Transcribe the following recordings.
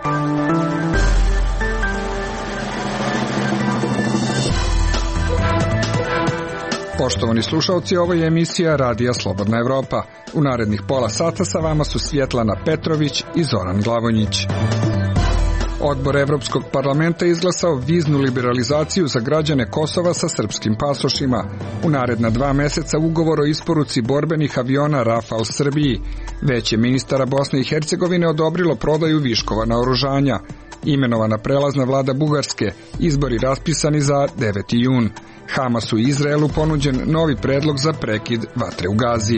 Poštovani slušalci, ovo je emisija Radija Slobodna Evropa. U narednih pola sata sa vama su Svjetlana Petrović i Zoran Glavonjić. Odbor Evropskog parlamenta izglasao viznu liberalizaciju za građane Kosova sa srpskim pasošima. U naredna 2 meseca ugovor o isporuci borbenih aviona Rafal Srbiji. Veće ministara Bosne i Hercegovine odobrilo prodaju viškova naoružanja. Imenovana prelazna vlada Bugarske, izbori raspisani za 9. jun. Hamasu i Izraelu ponuđen novi predlog za prekid vatre u Gazi.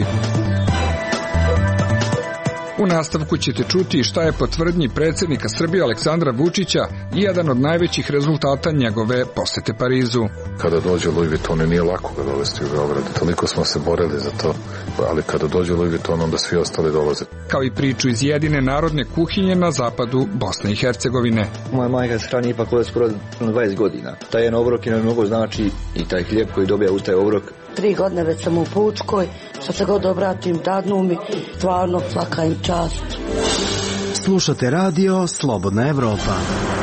U nastavku ćete čuti šta je po tvrdnji predsjednika Srbije Aleksandra Vučića jedan od najvećih rezultata njegove posete Parizu. Kada dođe Louis Vuitton, nije lako ga dovesti u Beograd. Toliko smo se borili za to, ali kada dođe Louis Vuitton, onda svi ostali dolaze. Kao i priču iz jedine narodne kuhinje na zapadu Bosne i Hercegovine. Moja majka se hrani ipak ovdje skoro 20 godina. Taj jedan obrok je mnogo znači i taj hlijeb koji dobija uz taj obrok. 3 godine već sam u Pučkoj, što se god obratim, dadnu mi, stvarno svaka im čast. Slušate radio Slobodna Evropa.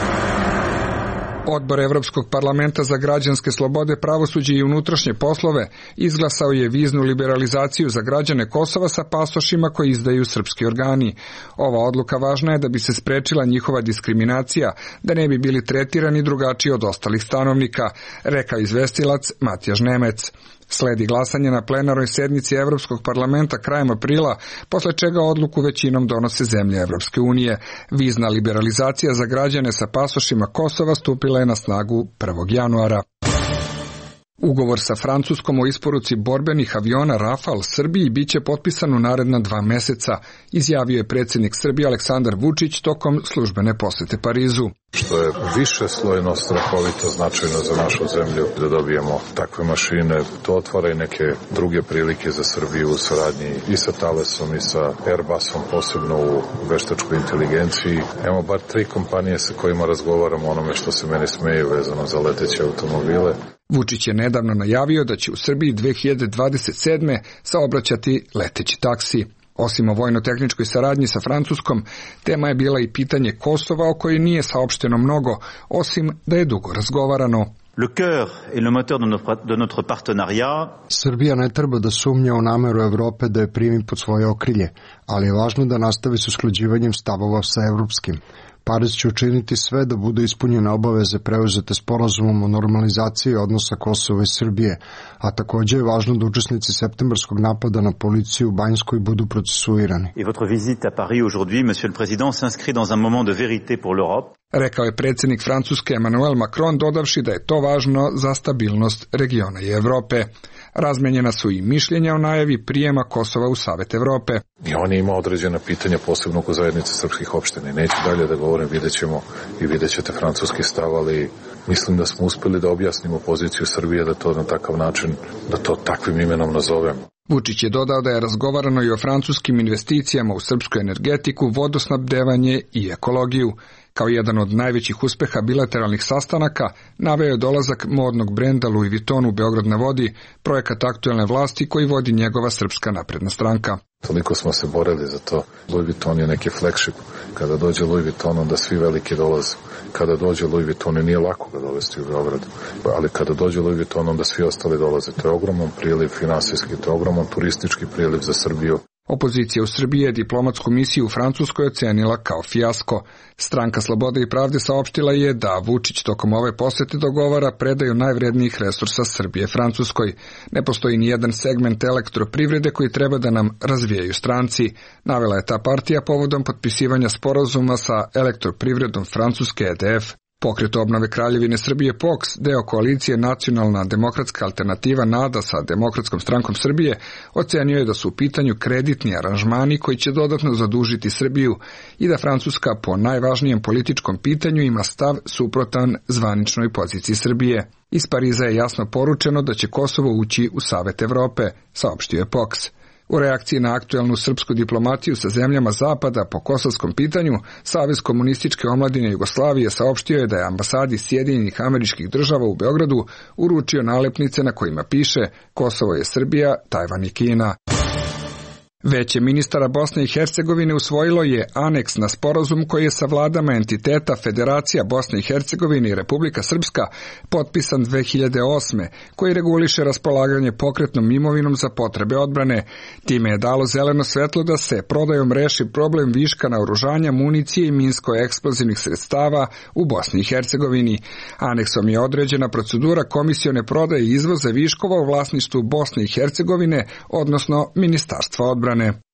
Odbor Evropskog parlamenta za građanske slobode, pravosuđe i unutrašnje poslove izglasao je viznu liberalizaciju za građane Kosova sa pasošima koji izdaju srpski organi. Ova odluka važna je da bi se sprečila njihova diskriminacija, da ne bi bili tretirani drugačiji od ostalih stanovnika, rekao izvestilac Matjaž Nemec. Sledi glasanje na plenarnoj sednici Evropskog parlamenta krajem aprila, posle čega odluku većinom donose zemlje Evropske unije. Vizna liberalizacija za građane sa pasošima Kosova stupila je na snagu 1. januara. Ugovor sa Francuskom o isporuci borbenih aviona Rafal Srbiji biće potpisan u naredna 2 meseca, izjavio je predsjednik Srbije Aleksandar Vučić tokom službene posete Parizu. Što je više slojno strahovito značajno za našu zemlju da dobijemo takve mašine, to otvara i neke druge prilike za Srbiju u saradnji i sa Thalesom i sa Airbusom, posebno u veštačkoj inteligenciji. Imamo bar 3 kompanije sa kojima razgovaramo onome što se meni smeje vezano za leteće automobile. Vučić je nedavno najavio da će u Srbiji 2027. saobraćati leteći taksi. Osim o vojno-tehničkoj saradnji sa Francuskom, tema je bila i pitanje Kosova o kojoj nije saopšteno mnogo, osim da je dugo razgovarano. Le cœur et le moteur de notre partenariat. Srbija ne treba da sumnja u nameru Evrope da je primi pod svoje okrilje, ali je važno da nastavi s usklađivanjem stavova sa evropskim. Pariz će učiniti sve da budu ispunjene obaveze preuzete sporazumom o normalizaciji odnosa Kosova i Srbije, a također je važno da učesnici septembarskog napada na policiju u Banjskoj budu procesuirani. Et votre visite à Paris aujourd'hui, monsieur le président, s'inscrit dans un moment de vérité pour l'Europe. Rekao je predsjednik Francuske Emmanuel Macron, dodavši da je to važno za stabilnost regiona i Evrope. Razmenjena su i mišljenja o najavi prijema Kosova u Savet Evrope. I on ima određena pitanja, posebno oko zajednice srpskih opština. Neću dalje da govorim, vidjet ćemo i vidjet ćete francuski stav, ali mislim da smo uspeli da objasnimo poziciju Srbije, da to na takav način, da to takvim imenom nazovemo. Vučić je dodao da je razgovarano i o francuskim investicijama u srpsku energetiku, vodosnabdevanje i ekologiju. Kao jedan od najvećih uspeha bilateralnih sastanaka naveo je dolazak modnog brenda Louis Vuitton u Beograd na vodi, projekat aktuelne vlasti koji vodi njegova Srpska napredna stranka. Toliko smo se borili za to. Louis Vuitton je neki flagship. Kada dođe Louis Vuitton, onda svi veliki dolaze. Kada dođe Louis Vuitton, nije lako ga dovesti u Beograd, ali kada dođe Louis Vuitton, onda svi ostali dolaze. To je ogroman priliv finansijski, to je ogroman turistički priliv za Srbiju. Opozicija u Srbiji je diplomatsku misiju u Francuskoj ocenila kao fijasko. Stranka Slobode i pravde saopštila je da Vučić tokom ove posete dogovara predaju najvrednijih resursa Srbije Francuskoj. Ne postoji ni jedan segment elektroprivrede koji treba da nam razvijaju stranci, navela je ta partija povodom potpisivanja sporazuma sa elektroprivredom Francuske EDF. Pokret obnove Kraljevine Srbije POKS, deo koalicije Nacionalna demokratska alternativa NADA sa Demokratskom strankom Srbije, ocenio je da su u pitanju kreditni aranžmani koji će dodatno zadužiti Srbiju i da Francuska po najvažnijem političkom pitanju ima stav suprotan zvaničnoj poziciji Srbije. Iz Pariza je jasno poručeno da će Kosovo ući u Savet Evrope, saopštio je POKS. U reakciji na aktuelnu srpsku diplomatiju sa zemljama Zapada po kosovskom pitanju, Savez komunističke omladine Jugoslavije saopštio je da je ambasadi Sjedinjenih Američkih Država u Beogradu uručio nalepnice na kojima piše Kosovo je Srbija, Tajvan i Kina. Veće ministara Bosne i Hercegovine usvojilo je aneks na sporazum koji je sa vladama entiteta Federacija Bosne i Hercegovine i Republika Srpska potpisan 2008. koji reguliše raspolaganje pokretnom imovinom za potrebe odbrane. Time je dalo zeleno svetlo da se prodajom reši problem viška naoružanja, municije i minsko-eksplozivnih sredstava u Bosni i Hercegovini. Aneksom je određena procedura komisione prodaje i izvoza viškova u vlasništvu Bosne i Hercegovine, odnosno Ministarstva odbrane.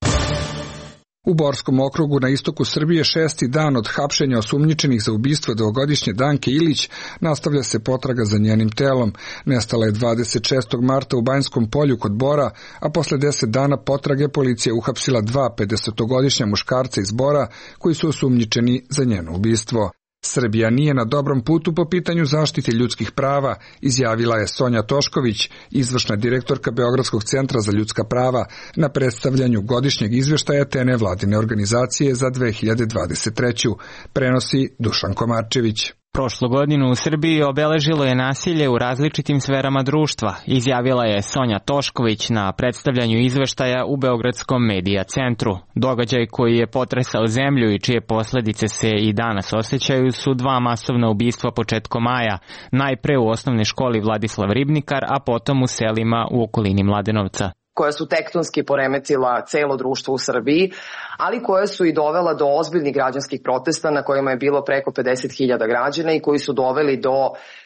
U Borskom okrugu na istoku Srbije 6. dan od hapšenja osumnjičenih za ubistvo dvogodišnje Danke Ilić nastavlja se potraga za njenim telom. Nestala je 26. marta u Banjskom polju kod Bora, a posle 10 dana potrage policija uhapsila 2 50-godišnja muškarca iz Bora koji su osumnjičeni za njeno ubistvo. Srbija nije na dobrom putu po pitanju zaštite ljudskih prava, izjavila je Sonja Tošković, izvršna direktorka Beogradskog centra za ljudska prava, na predstavljanju godišnjeg izveštaja te nevladine organizacije za 2023. Prenosi Dušan Komarčević. Prošlu godinu u Srbiji obeležilo je nasilje u različitim sferama društva, izjavila je Sonja Tošković na predstavljanju izveštaja u Beogradskom medija centru. Događaj koji je potresao zemlju i čije posledice se i danas osjećaju su 2 masovna ubistva početkom maja, najpre u osnovnoj školi Vladislav Ribnikar, a potom u selima u okolini Mladenovca, koja su tektonski poremetila celo društvo u Srbiji, ali koje su i dovela do ozbiljnih građanskih protesta na kojima je bilo preko 50.000 građana i koji su doveli do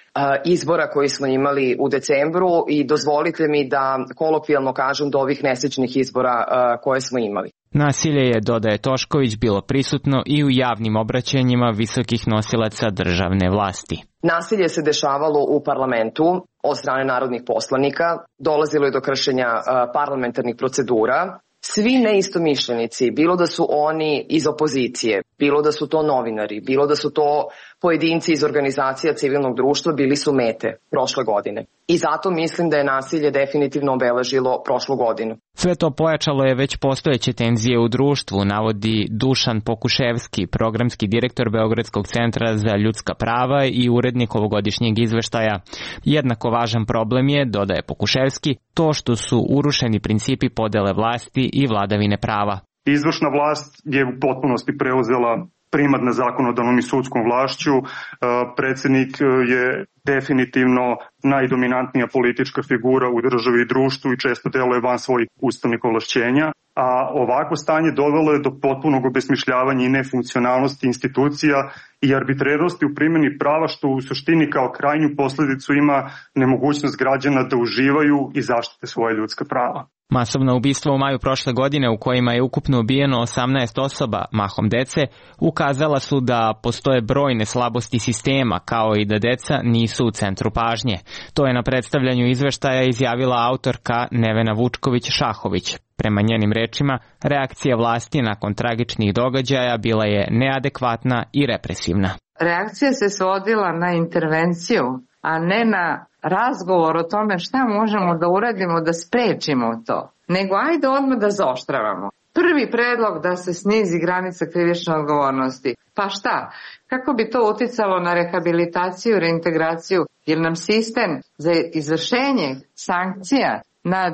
izbora koji smo imali u decembru i dozvolite mi da kolokvijalno kažem do ovih nesrećnih izbora koje smo imali. Nasilje je, dodaje Tošković, bilo prisutno i u javnim obraćanjima visokih nosilaca državne vlasti. Nasilje se dešavalo u parlamentu od strane narodnih poslanika, dolazilo je do kršenja parlamentarnih procedura. Svi neistomišljenici, bilo da su oni iz opozicije, bilo da su to novinari, bilo da su to pojedinci iz organizacija civilnog društva, bili su mete prošle godine. I zato mislim da je nasilje definitivno obeležilo prošlu godinu. Sve to pojačalo je već postojeće tenzije u društvu, navodi Dušan Pokuševski, programski direktor Beogradskog centra za ljudska prava i urednik ovogodišnjeg izveštaja. Jednako važan problem je, dodaje Pokuševski, to što su urušeni principi podele vlasti i vladavine prava. Izvršna vlast je u potpunosti preuzela primat nad zakonodavnom i sudskom vlašću. Predsjednik je definitivno najdominantnija politička figura u državi i društvu i često deluje van svojih ustavnih ovlašćenja, a ovako stanje dovelo je do potpunog obesmišljavanja i nefunkcionalnosti institucija i arbitrernosti u primjeni prava, što u suštini kao krajnju posledicu ima nemogućnost građana da uživaju i zaštite svoje ljudska prava. Masovna ubistva u maju prošle godine, u kojima je ukupno ubijeno 18 osoba, mahom dece, ukazala su da postoje brojne slabosti sistema, kao i da deca nisu u centru pažnje. To je na predstavljanju izveštaja izjavila autorka Nevena Vučković-Šahović. Prema njenim rečima, reakcija vlasti nakon tragičnih događaja bila je neadekvatna i represivna. Reakcija se svodila na intervenciju, a ne na razgovor o tome šta možemo da uradimo da sprečimo to, nego ajde odmah da zaoštravamo. Prvi predlog da se snizi granica krivične odgovornosti. Pa šta? Kako bi to uticalo na rehabilitaciju, reintegraciju? Jer nam sistem za izvršenje sankcija nad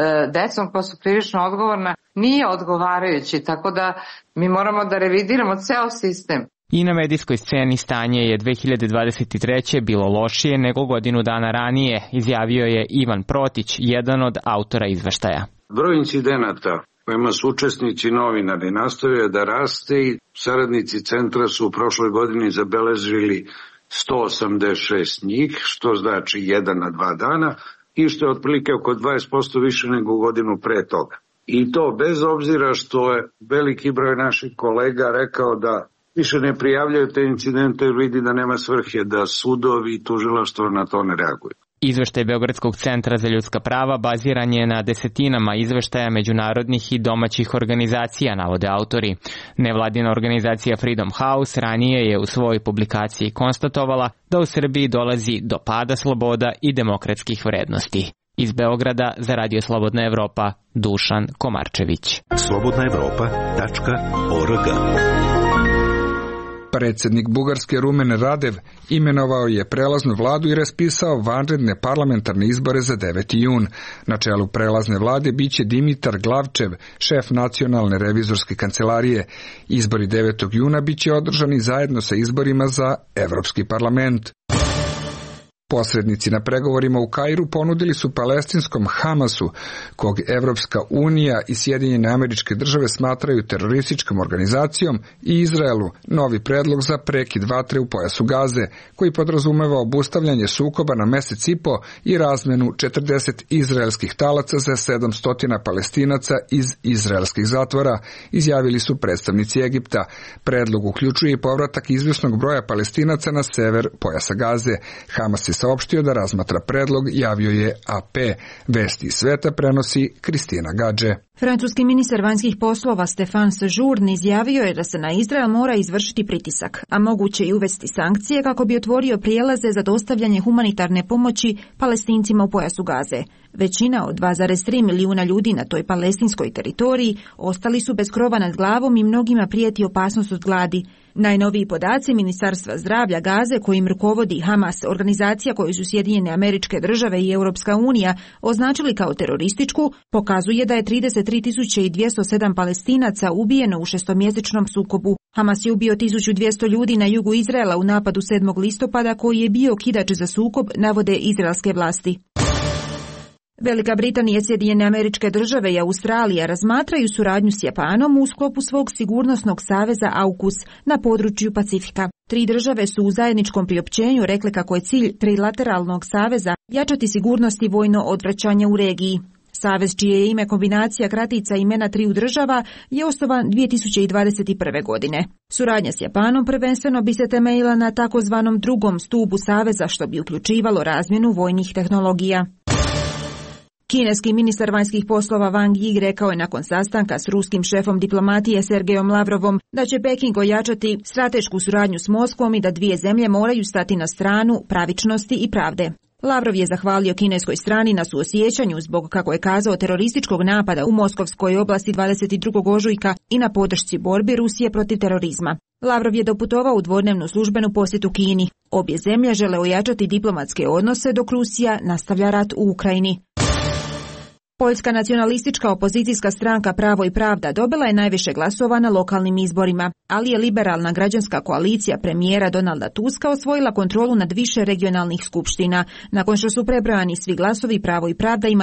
decom koja su krivično odgovorna nije odgovarajući, tako da mi moramo da revidiramo ceo sistem. I na medijskoj sceni stanje je 2023. bilo lošije nego godinu dana ranije, izjavio je Ivan Protić, jedan od autora izveštaja. Broj incidenata kojima su učesnici novinari nastavio da raste i saradnici centra su u prošloj godini zabeležili 186 njih, što znači 1 na 2 dana i što je otprilike oko 20% više nego godinu pre toga. I to bez obzira što je veliki broj naših kolega rekao da više ne prijavljaju te incidente jer vidi da nema svrhe, da sudovi i tužilaštvo na to ne reaguju. Izveštaj Beogradskog centra za ljudska prava baziran je na desetinama izveštaja međunarodnih i domaćih organizacija, navode autori. Nevladina organizacija Freedom House ranije je u svojoj publikaciji konstatovala da u Srbiji dolazi do pada sloboda i demokratskih vrednosti. Iz Beograda za Radio Slobodna Evropa, Dušan Komarčević. slobodnaevropa.org Predsjednik Bugarske Rumen Radev imenovao je prelaznu vladu i raspisao vanredne parlamentarne izbore za 9. jun. Na čelu prelazne vlade biće Dimitar Glavčev, šef nacionalne revizorske kancelarije. Izbori 9. juna biće održani zajedno sa izborima za Evropski parlament. Posrednici na pregovorima u Kairu ponudili su palestinskom Hamasu, kog Evropska unija i Sjedinjene Američke Države smatraju terorističkom organizacijom, i Izraelu novi predlog za prekid vatre u pojasu Gaze, koji podrazumeva obustavljanje sukoba na mesec i po i razmenu 40 izraelskih talaca za 700 Palestinaca iz izraelskih zatvora, izjavili su predstavnici Egipta. Predlog uključuje i povratak izvjesnog broja Palestinaca na sever pojasa Gaze. Hamas je saopštio da razmatra predlog, javio je AP. Vesti iz sveta prenosi Kristina Gadže. Francuski ministar vanjskih poslova Stéphane Séjourne izjavio je da se na Izrael mora izvršiti pritisak, a moguće i uvesti sankcije kako bi otvorio prijelaze za dostavljanje humanitarne pomoći Palestincima u pojasu Gaze. Većina od 2,3 milijuna ljudi na toj palestinskoj teritoriji ostali su bez krova nad glavom i mnogima prijeti opasnost od gladi. Najnoviji podaci Ministarstva zdravlja Gaze, kojim rukovodi Hamas, organizacija koju su Sjedinjene Američke Države i Europska unija označili kao terorističku, pokazuje da je 33.207 Palestinaca ubijeno u šestomjesečnom sukobu. Hamas je ubio 1200 ljudi na jugu Izraela u napadu 7. listopada koji je bio kidač za sukob, navode izraelske vlasti. Velika Britanija, Sjedinjene Američke Države i Australija razmatraju suradnju s Japanom u sklopu svog sigurnosnog saveza AUKUS na području Pacifika. 3 države su u zajedničkom priopćenju rekle kako je cilj trilateralnog saveza jačati sigurnost i vojno odvraćanje u regiji. Savez, čije je ime kombinacija kratica imena 3 država, je osnovan 2021. godine. Suradnja s Japanom prvenstveno bi se temeljila na takozvanom drugom stubu saveza, što bi uključivalo razmjenu vojnih tehnologija. Kineski ministar vanjskih poslova Wang Yi rekao je nakon sastanka s ruskim šefom diplomatije Sergejom Lavrovom da će Peking ojačati stratešku suradnju s Moskvom i da dvije zemlje moraju stati na stranu pravičnosti i pravde. Lavrov je zahvalio kineskoj strani na suosjećanju zbog, kako je kazao, terorističkog napada u Moskovskoj oblasti 22. ožujka i na podršci borbi Rusije protiv terorizma. Lavrov je doputovao u dvodnevnu službenu posjetu Kini. Obje zemlje žele ojačati diplomatske odnose dok Rusija nastavlja rat u Ukrajini. Poljska nacionalistička opozicijska stranka Pravo i pravda dobila je najviše glasova na lokalnim izborima, ali je liberalna građanska koalicija premijera Donalda Tuska osvojila kontrolu nad više regionalnih skupština. Nakon što su prebrojani svi glasovi, Pravo i pravda ima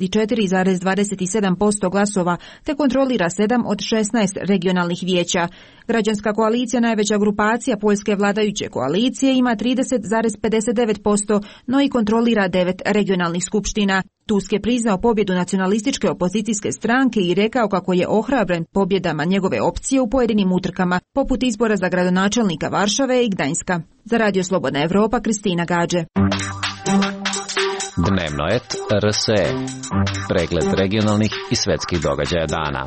34,27% glasova, te kontrolira 7 od 16 regionalnih vijeća. Građanska koalicija, najveća grupacija poljske vladajuće koalicije, ima 30,59%, no i kontrolira 9 regionalnih skupština. Tusk je priznao pobjedu nacionalističke opozicijske stranke i rekao kako je ohrabren pobjedama njegove opcije u pojedinim utrkama, poput izbora za gradonačelnika Varšave i Gdanjska. Za Radio Slobodna Evropa, Kristina Gadže. Dnevnoet RSE. Pregled regionalnih i svetskih događaja dana.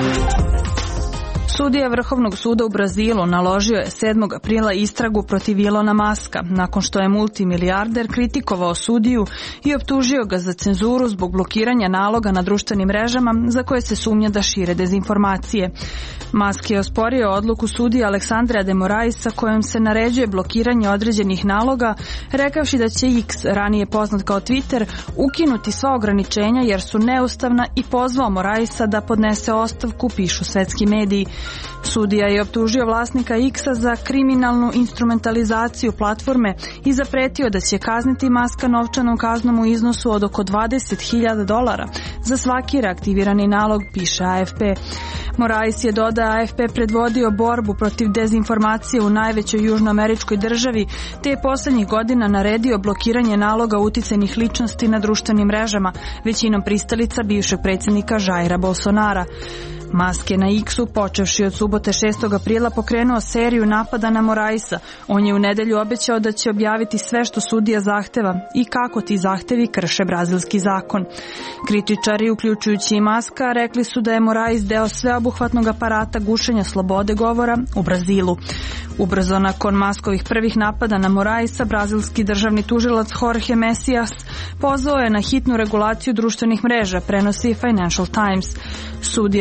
Sudija Vrhovnog suda u Brazilu naložio je 7. aprila istragu protiv Ilona Maska, nakon što je multimilijarder kritikovao sudiju i optužio ga za cenzuru zbog blokiranja naloga na društvenim mrežama za koje se sumnja da šire dezinformacije. Musk je osporio odluku sudija Aleksandra de Moraisa kojom se naređuje blokiranje određenih naloga, rekavši da će X, ranije poznat kao Twitter, ukinuti sva ograničenja jer su neustavna i pozvao Moraisa da podnese ostavku, pišu svetski mediji. Sudija je optužio vlasnika X-a za kriminalnu instrumentalizaciju platforme i zapretio da će kazniti Muska novčanom kaznom u iznosu od oko $20.000 za svaki reaktivirani nalog, piše AFP. Morais je dodao AFP predvodio borbu protiv dezinformacije u najvećoj južnoameričkoj državi, te je posljednjih godina naredio blokiranje naloga uticajnih ličnosti na društvenim mrežama, većinom pristalica bivšeg predsjednika Jaira Bolsonara. Musk je na X-u, počevši od subote 6. aprila, pokrenuo seriju napada na Moraisa. On je u nedelju obećao da će objaviti sve što sudija zahteva i kako ti zahtevi krše brazilski zakon. Kritičari, uključujući i Muska, rekli su da je Morais deo sveobuhvatnog aparata gušenja slobode govora u Brazilu. Ubrzo nakon Muskovih prvih napada na Moraisa, brazilski državni tužilac Jorge Messias pozvao je na hitnu regulaciju društvenih mreža, prenosi Financial Times. Sudija de Morais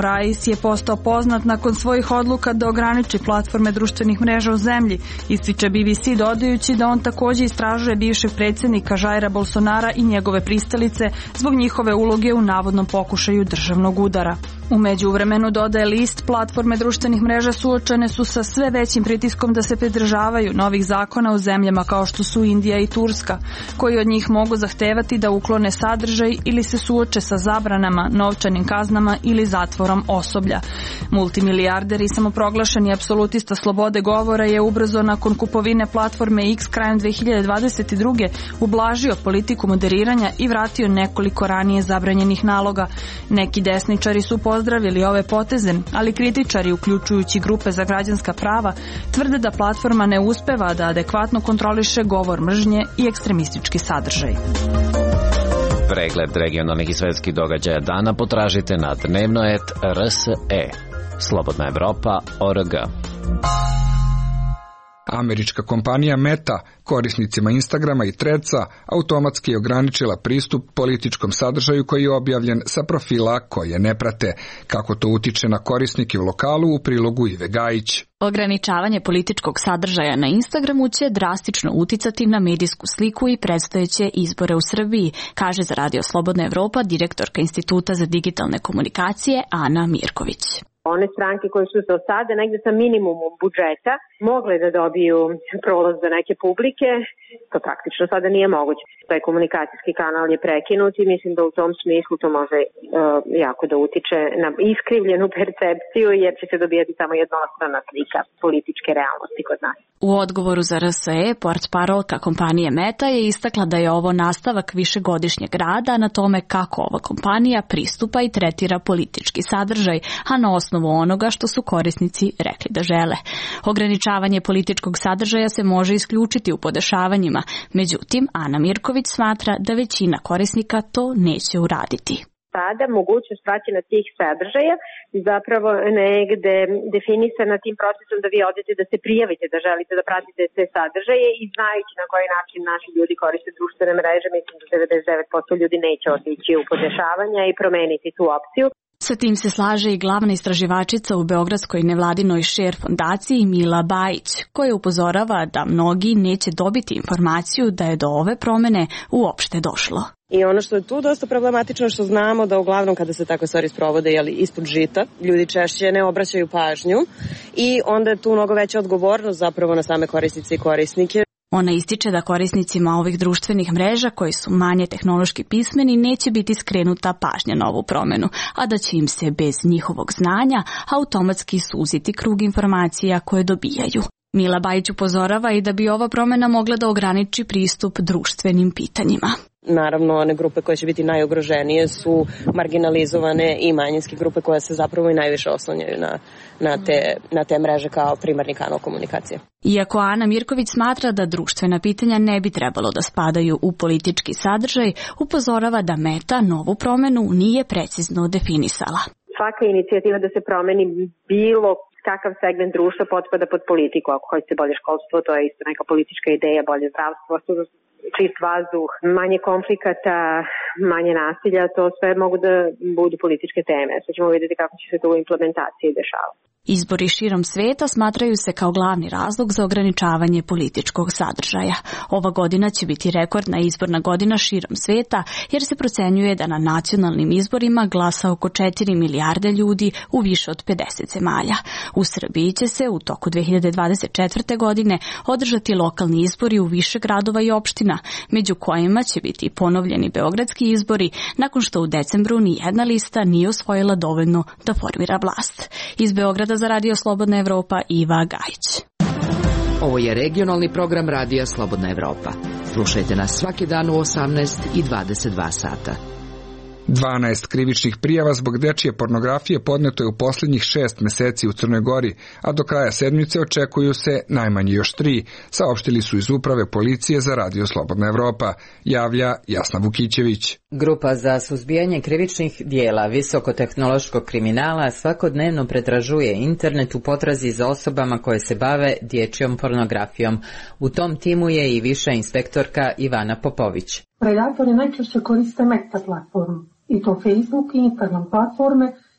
Morais je postao poznat nakon svojih odluka da ograniči platforme društvenih mreža u zemlji, ističe BBC dodajući da on takođe istražuje bivšeg predsjednika Jaira Bolsonara i njegove pristalice zbog njihove uloge u navodnom pokušaju državnog udara. U međuvremenu, dodaje list, platforme društvenih mreža suočene su sa sve većim pritiskom da se pridržavaju novih zakona u zemljama kao što su Indija i Turska, koji od njih mogu zahtevati da uklone sadržaj ili se suoče sa zabranama, novčanim kaznama ili zatvorom osoblja. Multimilijarder i samoproglašeni apsolutista slobode govora je ubrzo nakon kupovine platforme X krajem 2022. ublažio politiku moderiranja i vratio nekoliko ranije zabranjenih naloga. Neki desničari su pozdravili ove poteze, ali kritičari, uključujući grupe za građanska prava, tvrde da platforma ne uspeva da adekvatno kontroliše govor mržnje i ekstremistički sadržaj. Pregled regionalnih i svetskih događaja dana potražite na dnevno.rs.e. Slobodna Evropa.org. Američka kompanija Meta korisnicima Instagrama i Threadsa automatski je ograničila pristup političkom sadržaju koji je objavljen sa profila koje ne prate. Kako to utiče na korisnike u lokalu, u prilogu Ive Gajić. Ograničavanje političkog sadržaja na Instagramu će drastično uticati na medijsku sliku i predstojeće izbore u Srbiji, kaže za Radio Slobodna Evropa direktorka Instituta za digitalne komunikacije Ana Mirković. One stranke koje su do sada negde sa minimumom budžeta mogle da dobiju prolaz za neke publike, to praktično sada nije moguće. Taj komunikacijski kanal je prekinut i mislim da u tom smislu to može jako da utiče na iskrivljenu percepciju, jer će se dobijati samo jednostrana slika političke realnosti kod nas. U odgovoru za RSE, portparolka kompanije Meta je istakla da je ovo nastavak višegodišnjeg rada na tome kako ova kompanija pristupa i tretira politički sadržaj, a na osnovu onoga što su korisnici rekli da žele. Ograničavanje političkog sadržaja se može isključiti u podešavanjima, međutim, Ana Mirković smatra da većina korisnika to neće uraditi. Sada mogućnost praćenja tih sadržaja zapravo negde definisana tim procesom da vi odete da se prijavite, da želite da pratite te sadržaje i znajući na koji način naši ljudi koriste društvene mreže, mislim da 99% ljudi neće otići u podešavanja i promeniti tu opciju. Sa tim se slaže i glavna istraživačica u Beogradskoj nevladinoj Share fondaciji Mila Bajić, koja upozorava da mnogi neće dobiti informaciju da je do ove promene uopšte došlo. I ono što je tu dosta problematično, što znamo da uglavnom kada se takve stvari sprovode ispod žita, ljudi češće ne obraćaju pažnju i onda je tu mnogo veća odgovornost zapravo na same korisnice i korisnike. Ona ističe da korisnicima ovih društvenih mreža koji su manje tehnološki pismeni neće biti skrenuta pažnja na ovu promenu, a da će im se bez njihovog znanja automatski suziti krug informacija koje dobijaju. Mila Bajić upozorava i da bi ova promena mogla da ograniči pristup društvenim pitanjima. Naravno, one grupe koje će biti najugroženije su marginalizovane i manjinske grupe koje se zapravo i najviše oslanjaju na te mreže kao primarni kanal komunikacije. Iako Ana Mirković smatra da društvena pitanja ne bi trebalo da spadaju u politički sadržaj, upozorava da Meta novu promenu nije precizno definisala. Svaka inicijativa da se promeni bilo kakav segment društva potpada pod politiku. Ako hoćete bolje školstvo, to je isto neka politička ideja, bolje zdravstvo, čist vazduh, manje konflikata, manje nasilja, to sve mogu da budu političke teme. Sad ćemo vidjeti kako će se to u implementaciji dešavati. Izbori širom sveta smatraju se kao glavni razlog za ograničavanje političkog sadržaja. Ova godina će biti rekordna izborna godina širom sveta, jer se procenjuje da na nacionalnim izborima glasa oko 4 milijarde ljudi u više od 50 zemalja. U Srbiji će se u toku 2024. godine održati lokalni izbori u više gradova i opština, među kojima će biti ponovljeni beogradski izbori, nakon što u decembru ni jedna lista nije osvojila dovoljno da formira vlast. Iz Beograda za Radio Slobodna Evropa Iva Gajić. Ovo je regionalni program Radija Slobodna Evropa. Slušajte nas svaki dan u 18 i 22 sata. 12 krivičnih prijava zbog dečije pornografije podneto je u posljednjih 6 meseci u Crnoj Gori, a do kraja sedmice očekuju se najmanje još 3, saopštili su iz uprave policije za Radio Slobodna Evropa, javlja Jasna Vukićević. Grupa za suzbijanje krivičnih dijela visokotehnološkog kriminala svakodnevno pretražuje internet u potrazi za osobama koje se bave dječjom pornografijom. U tom timu je i viša inspektorka Ivana Popović. Predatori najčešće koriste Meta platformu, i to Facebook i Instagram platforme,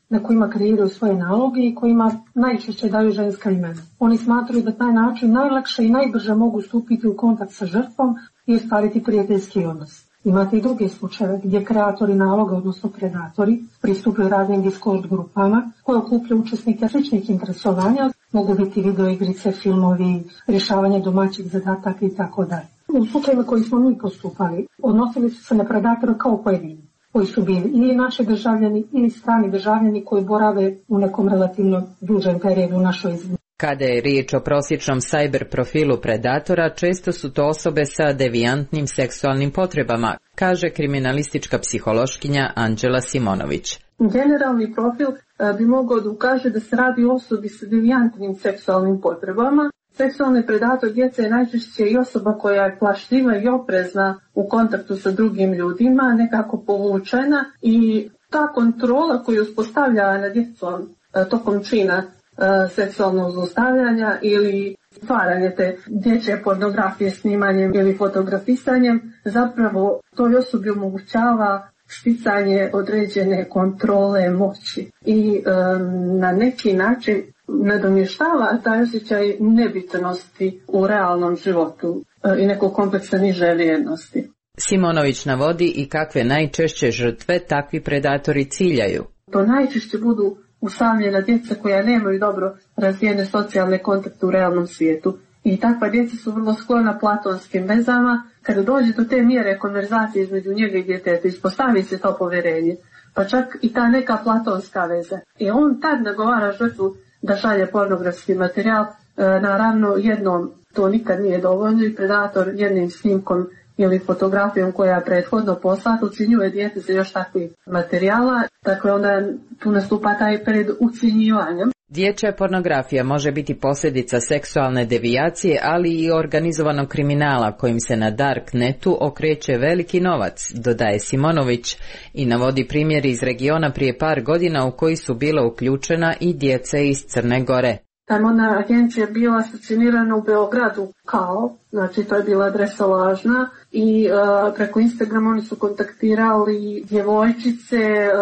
na kojima kreiraju svoje naloge i kojima najčešće daju ženska imena. Oni smatraju da taj način najlakše i najbrže mogu stupiti u kontakt sa žrtvom i ostvariti prijateljski odnos. Imate i druge slučajeve gdje kreatori naloga, odnosno predatori, pristupaju raznim Discord grupama koje okupljaju učesnike sličnih interesovanja, mogu biti videoigrice, filmovi, rješavanje domaćih zadataka i tako dalje. U slučajevima koji smo mi postupali, odnosili su se na predatore kao pojedini, koji su bili ili naši državljani ili strani državljani koji borave u nekom relativno dužem periodu u našoj zemlji. Kada je riječ o prosječnom cyber profilu predatora, često su to osobe sa devijantnim seksualnim potrebama, kaže kriminalistička psihološkinja Anđela Simonović. Generalni profil bi mogao da ukaže da se radi o osobi sa devijantnim seksualnim potrebama. Seksualni predator djece je najčešće i osoba koja je plašljiva i oprezna u kontaktu sa drugim ljudima, nekako povučena, i ta kontrola koju uspostavlja nad djecom tokom čina seksualnog zlostavljanja ili stvaranje te dječje pornografije snimanjem ili fotografisanjem zapravo toj osobi omogućava sticanje određene kontrole moći i na neki način nadomještava taj osjećaj nebitnosti u realnom životu i nekog kompleksa niže vrijednosti. Simonović navodi i kakve najčešće žrtve takvi predatori ciljaju. To najčešće budu usamljena djeca koja nemaju dobro razvijene socijalne kontakte u realnom svijetu. I takva djeca su vrlo sklona platonskim vezama. Kada dođe do te mjere konverzacije između njega i djeteta, ispostavi se to povjerenje, pa čak i ta neka platonska veza. I on tad nagovara žrtvu da šalje pornografski materijal. Naravno, jednom to nikad nije dovoljno i predator jednim snimkom ili fotografijom koja je prethodno poslata ucjenjuje dijete za još takvih materijala. Dakle, onda tu nastupa taj period ucjenjivanja. Dječja pornografija može biti posljedica seksualne devijacije, ali i organizovanog kriminala kojim se na darknetu okreće veliki novac, dodaje Simonović i navodi primjer iz regiona prije par godina u koji su bila uključena i djeca iz Crne Gore. Ona agencija je bila stacionirana u Beogradu kao, znači to je bila adresa lažna i preko Instagrama oni su kontaktirali djevojčice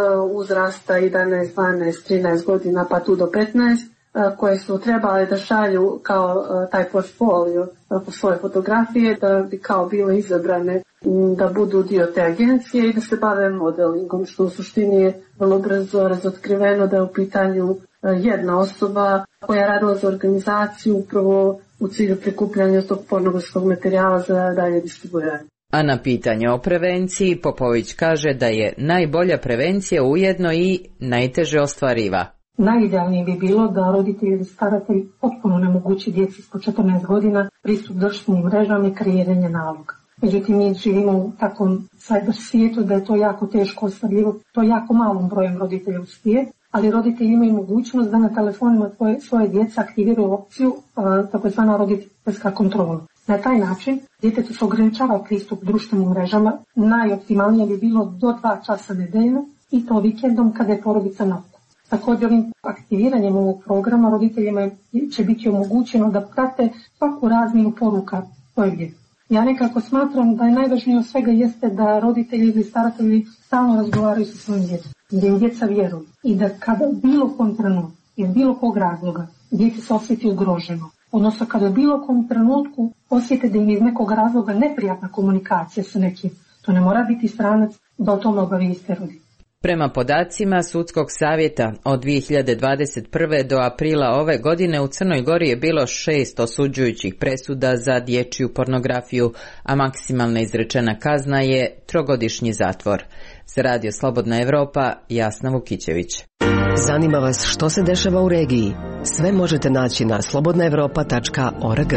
uzrasta 11, 12, 13 godina pa tu do 15 koje su trebale da šalju kao taj portfolio po svoje fotografije da bi kao bile izabrane da budu dio te agencije i da se bave modelingom, što u suštini je vrlo brzo razotkriveno da je u pitanju jedna osoba koja je radila za organizaciju upravo u cilju prikupljanja tog pornografskog materijala za dalje distribuiranje. A na pitanje o prevenciji Popović kaže da je najbolja prevencija ujedno i najteže ostvariva. Najidealnije bi bilo da roditelji ili staratelji potpuno onemogući djeci ispod 14 godina pristup društvenim mrežama i kreiranje naloga. Međutim, mi živimo u takvom cyber svijetu da je to jako teško ostvarljivo, to jako malom brojem roditelja uspije, ali roditelji imaju mogućnost da na telefonima svoje djece aktiviraju opciju takozvana roditeljska kontrola. Na taj način djetetu se ograničava pristup društvenim mrežama, najoptimalnije bi bilo do 2 časa nedeljno i to vikendom kada je porodica na okupu. Također ovim aktiviranjem ovog programa roditeljima će biti omogućeno da prate svaku razmjenu poruka svojeg djeteta. Ja nekako smatram da je najvažnije od svega jeste da roditelji ili staratelji stalno razgovaraju sa svojim djecom, da im djeca vjeruju i da kada bilo kom trenutku, iz bilo kog razloga, djeci se osjeti ugroženo, odnosno kada u bilo kom trenutku osjete da im iz nekog razloga neprijatna komunikacija sa nekim, to ne mora biti stranac da o tome obavijeste roditelji. Prema podacima Sudskog savjeta od 2021. do aprila ove godine u Crnoj Gori je bilo 6 osuđujućih presuda za dječju pornografiju, a maksimalna izrečena kazna je 3-godišnji zatvor. Za Radio Slobodna Evropa, Jasna Vukićević. Zanima vas što se dešava u regiji? Sve možete naći na slobodnaevropa.org.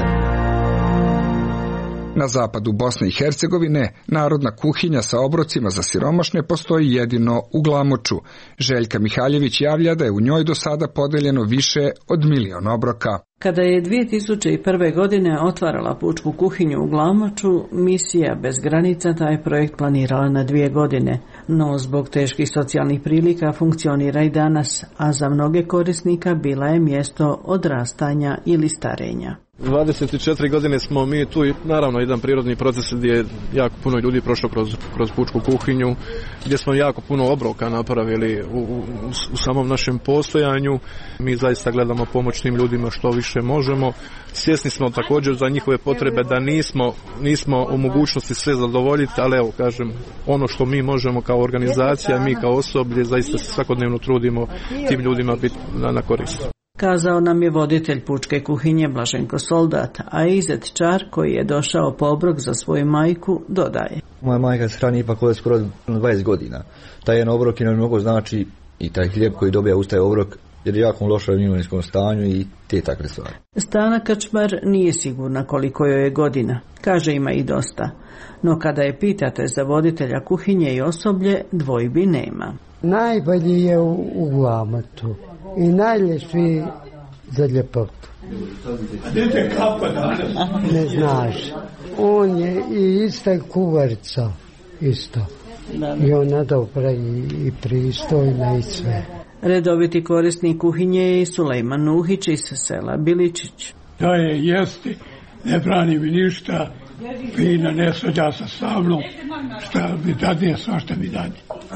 Na zapadu Bosne i Hercegovine narodna kuhinja sa obrocima za siromašne postoji jedino u Glamoču. Željka Mihaljević javlja da je u njoj do sada podeljeno više od 1 milion obroka. Kada je 2001. godine otvarala pučku kuhinju u Glamoču, misija Bez granica taj projekt planirala na 2 godine, no zbog teških socijalnih prilika funkcionira i danas, a za mnoge korisnika bila je mjesto odrastanja ili starenja. 24 godine smo mi tu i naravno jedan prirodni proces gdje je jako puno ljudi prošlo kroz pučku kuhinju, gdje smo jako puno obroka napravili u samom našem postojanju. Mi zaista gledamo pomoć tim ljudima što više možemo. Svjesni smo također za njihove potrebe da nismo u mogućnosti sve zadovoljiti, ali evo kažem, ono što mi možemo kao organizacija, mi kao osoblje, zaista se svakodnevno trudimo tim ljudima biti na korist. Kazao nam je voditelj pučke kuhinje Blaženko Soldat, a Izet Čar, koji je došao po obrok za svoju majku, dodaje. Moja majka se hrani ipak od skoro 20 godina. Taj jedan obrok je mnogo znači i taj hljeb koji dobija uz taj obrok jer je jako loša u imovinskom stanju i te takve stvari. Stana Kačmar nije sigurna koliko joj je godina. Kaže ima i dosta. No kada je pitate za voditelja kuhinje i osoblje, dvojbi nema. Najbolji je u Glamatu i najljepši za ljepotu. A gdje te kapa danas? Ne znaš. On je i ista kuvarca isto. I ona dobra i pristojna i sve. Redoviti korisnik kuhinje je i Sulejman Nuhić iz sela Biličić. Da je jesti, ne brani mi ništa, fina ne svađa sa mnom, šta mi dadne, svašta mi dadne.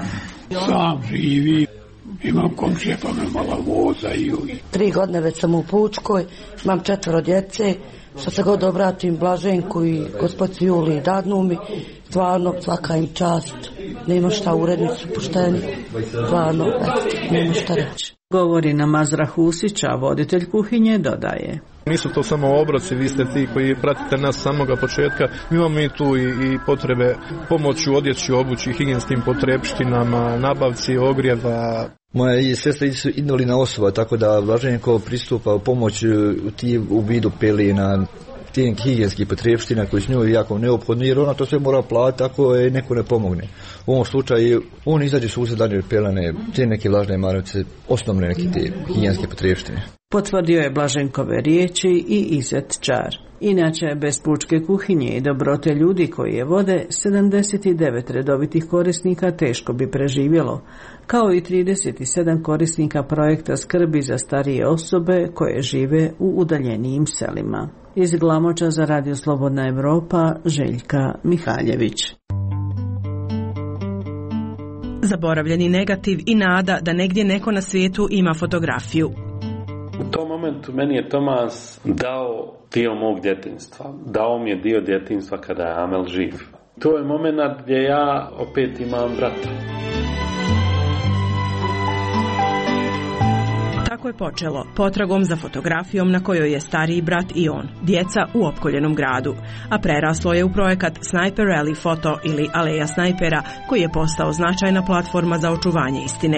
Sam živi, imam komšije pa me malo vozaju. 3 godine već sam u Pučkoj, imam 4 djece, što se god obratim Blaženku i gospodci Juli dadnu mi, stvarno svaka im čast, nema šta, uredni su pošteni, stvarno, nema šta reći. Govori Namazra Husića, voditelj kuhinje, dodaje. Nisu to samo obroci, vi ste ti koji pratite nas samoga početka. Mi imamo i tu i potrebe pomoći u odjeći, obući, higijenskim potrepštinama, nabavci ogrijeva. Moja sestra su invalidna osoba, tako da Blaženko pristupa u pomoć u vidu pelena, tih higijenskih potrepština koji su njoj jako neophodni, jer ona to sve mora platiti ako je neko ne pomogne. U ovom slučaju on izađe susjed danje pelene, te neke vlažne maramice, osnovne neke te higijenske potrepštine. Potvrdio je Blaženkove riječi i Izet Čar. Inače, bez pučke kuhinje i dobrote ljudi koji je vode, 79 redovitih korisnika teško bi preživjelo, kao i 37 korisnika projekta skrbi za starije osobe koje žive u udaljenijim selima. Iz Glamoča za Radio Slobodna Evropa, Željka Mihaljević. Zaboravljeni negativ i nada da negdje neko na svijetu ima fotografiju. U tom momentu meni je Tomas dao dio mog djetinjstva. Dao mi je dio djetinjstva kada je Amel živ. To je moment gdje ja opet imam brata. Tako je počelo, potragom za fotografijom na kojoj je stariji brat i on, djeca u opkoljenom gradu, a preraslo je u projekat Sniper Rally Foto ili Aleja snajpera, koji je postao značajna platforma za očuvanje istine.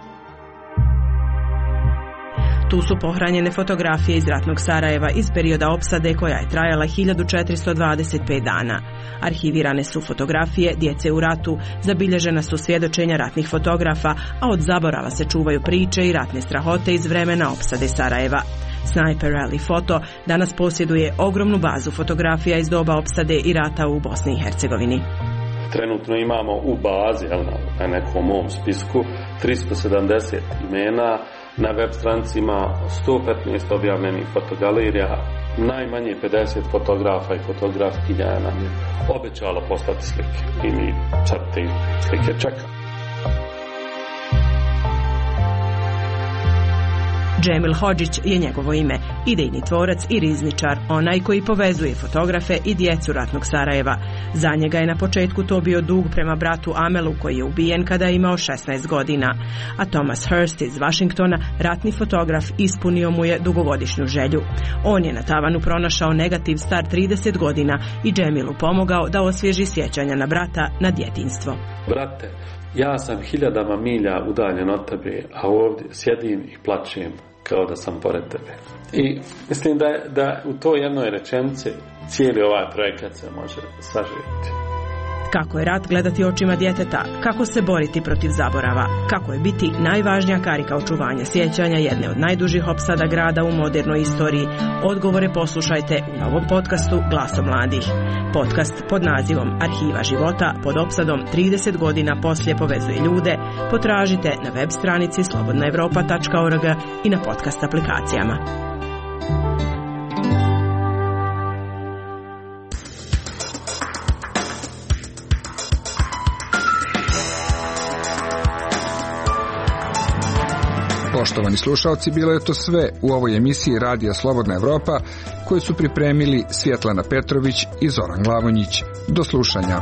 Tu su pohranjene fotografije iz ratnog Sarajeva iz perioda opsade koja je trajala 1425 dana. Arhivirane su fotografije djece u ratu, zabilježena su svjedočenja ratnih fotografa, a od zaborava se čuvaju priče i ratne strahote iz vremena opsade Sarajeva. Sniper Rally Foto danas posjeduje ogromnu bazu fotografija iz doba opsade i rata u Bosni i Hercegovini. Trenutno imamo u bazi, na nekom mom spisku, 370 imena. Na web stranici ima 115 objavljenih fotogalerija, najmanje 50 fotografa i fotografkinja nam je obećalo poslati slike i mi sad te slike čekamo. Džemil Hodžić je njegovo ime, idejni tvorac i rizničar, onaj koji povezuje fotografe i djecu ratnog Sarajeva. Za njega je na početku to bio dug prema bratu Amelu koji je ubijen kada je imao 16 godina. A Thomas Hurst iz Washingtona, ratni fotograf, ispunio mu je dugogodišnju želju. On je na tavanu pronašao negativ star 30 godina i Džemilu pomogao da osvježi sjećanja na brata, na djetinjstvo. Brate, ja sam 1000 milja udaljen od tebe, a ovdje sjedim i plačem kao da sam pored tebe. I mislim da u toj jednoj rečenici cijeli ovaj projekat se može saživjeti. Kako je rat gledati očima djeteta, kako se boriti protiv zaborava, kako je biti najvažnija karika očuvanja sjećanja jedne od najdužih opsada grada u modernoj istoriji. Odgovore poslušajte u novom podcastu Glasom mladih. Podcast pod nazivom Arhiva života pod opsadom 30 godina poslije povezuje ljude potražite na web stranici slobodnaevropa.org i na podcast aplikacijama. Poštovani slušalci, bilo je to sve u ovoj emisiji Radija Slobodna Evropa koju su pripremili Svjetlana Petrović i Zoran Glavonjić. Do slušanja.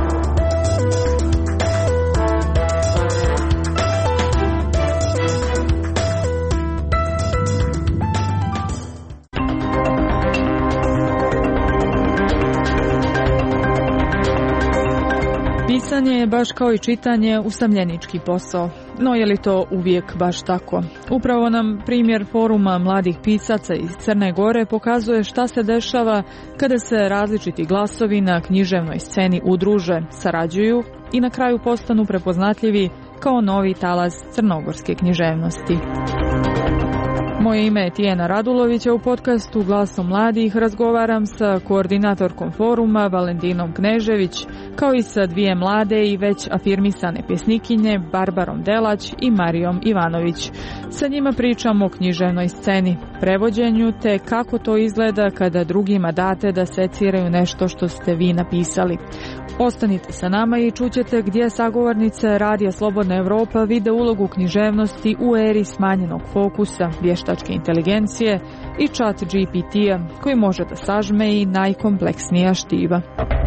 Pisanje je baš kao i čitanje usamljenički posao. No je li to uvijek baš tako? Upravo nam primjer foruma mladih pisaca iz Crne Gore pokazuje šta se dešava kada se različiti glasovi na književnoj sceni udruže, sarađuju i na kraju postanu prepoznatljivi kao novi talas crnogorske književnosti. Moje ime je Tijena Radulović, a u podcastu Glasom mladih razgovaram sa koordinatorkom foruma Valentinom Knežević, kao i sa dvije mlade i već afirmisane pjesnikinje Barbarom Delać i Marijom Ivanović. Sa njima pričamo o književnoj sceni, prevođenju te kako to izgleda kada drugima date da seciraju nešto što ste vi napisali. Ostanite sa nama i čućete gdje sagovornice Radija Slobodna Evropa vide ulogu književnosti u eri smanjenog fokusa, vještačke inteligencije i chat GPT-a koji može da sažme i najkompleksnija štiva.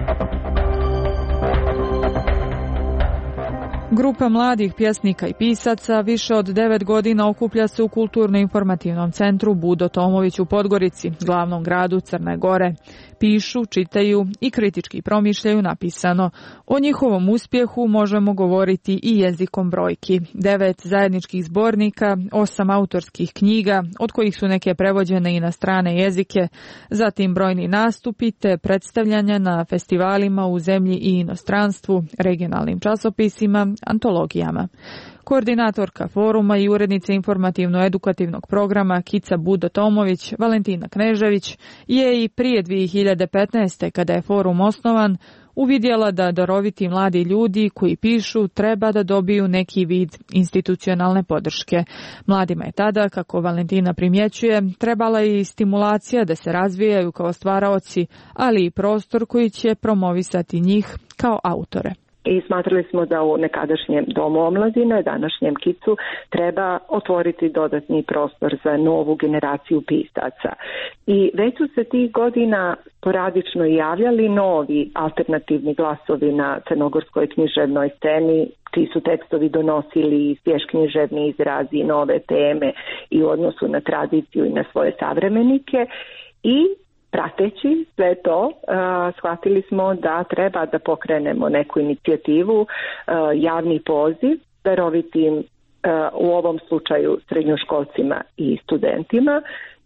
Grupa mladih pjesnika i pisaca više od 9 godina okuplja se u Kulturno-informativnom centru Budo Tomović u Podgorici, glavnom gradu Crne Gore. Pišu, čitaju i kritički promišljaju napisano. O njihovom uspjehu možemo govoriti i jezikom brojki. 9 zajedničkih zbornika, 8 autorskih knjiga, od kojih su neke prevođene i na strane jezike, zatim brojni nastupi te predstavljanja na festivalima u zemlji i inostranstvu, regionalnim časopisima, antologijama. Koordinatorka foruma i urednica informativno-edukativnog programa Kica Budo Tomović, Valentina Knežević, je i prije 2015. kada je forum osnovan, uvidjela da daroviti mladi ljudi koji pišu treba da dobiju neki vid institucionalne podrške. Mladima je tada, kako Valentina primjećuje, trebala i stimulacija da se razvijaju kao stvaraoci, ali i prostor koji će promovisati njih kao autore. I smatrali smo da u nekadašnjem domu omladine, današnjem Kicu, treba otvoriti dodatni prostor za novu generaciju pisaca. I već su se tih godina sporadično javljali novi alternativni glasovi na crnogorskoj književnoj sceni. Ti su tekstovi donosili svjež književni izrazi, nove teme i u odnosu na tradiciju i na svoje savremenike. I prateći sve to, shvatili smo da treba da pokrenemo neku inicijativu, javni poziv, darovitim, u ovom slučaju srednjoškolcima i studentima,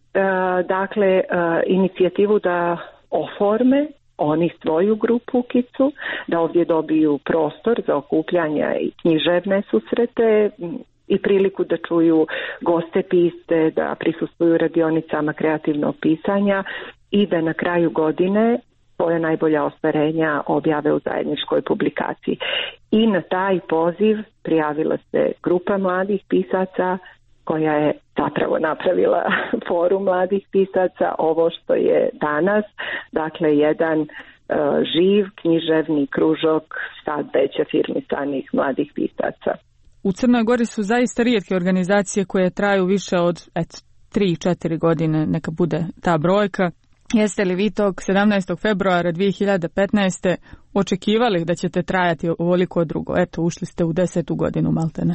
dakle, inicijativu da oforme oni svoju grupu Kicu, da ovdje dobiju prostor za okupljanja i književne susrete i priliku da čuju goste pisce, da prisustvuju radionicama kreativnog pisanja i da na kraju godine svoje najbolja ostvarenja objave u zajedničkoj publikaciji. I na taj poziv prijavila se grupa mladih pisaca koja je zapravo napravila forum mladih pisaca, ovo što je danas, dakle jedan živ književni kružok sad već afirmisanih mladih pisaca. U Crnoj Gori su zaista rijetke organizacije koje traju više od 3-4 godine, neka bude ta brojka. Jeste li vi tog 17. februara 2015. očekivali da ćete trajati ovoliko drugo? Eto, ušli ste u 10. godinu maltene.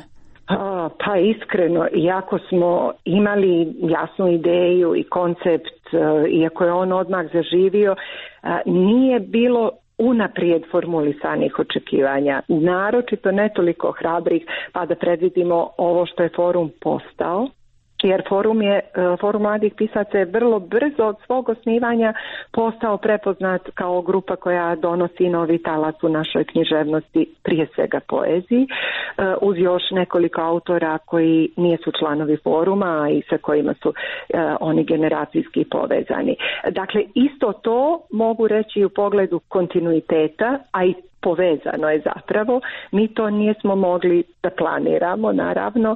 Pa iskreno, iako smo imali jasnu ideju i koncept, iako je on odmah zaživio, nije bilo unaprijed formulisanih očekivanja, naročito ne toliko hrabrih, pa da predvidimo ovo što je forum postao. Jer forum mladih pisaca je vrlo brzo od svog osnivanja postao prepoznat kao grupa koja donosi novi talas u našoj književnosti, prije svega poeziji, uz još nekoliko autora koji nisu članovi foruma i sa kojima su oni generacijski povezani. Dakle, isto to mogu reći u pogledu kontinuiteta, a i povezano je zapravo. Mi to nismo mogli da planiramo, naravno.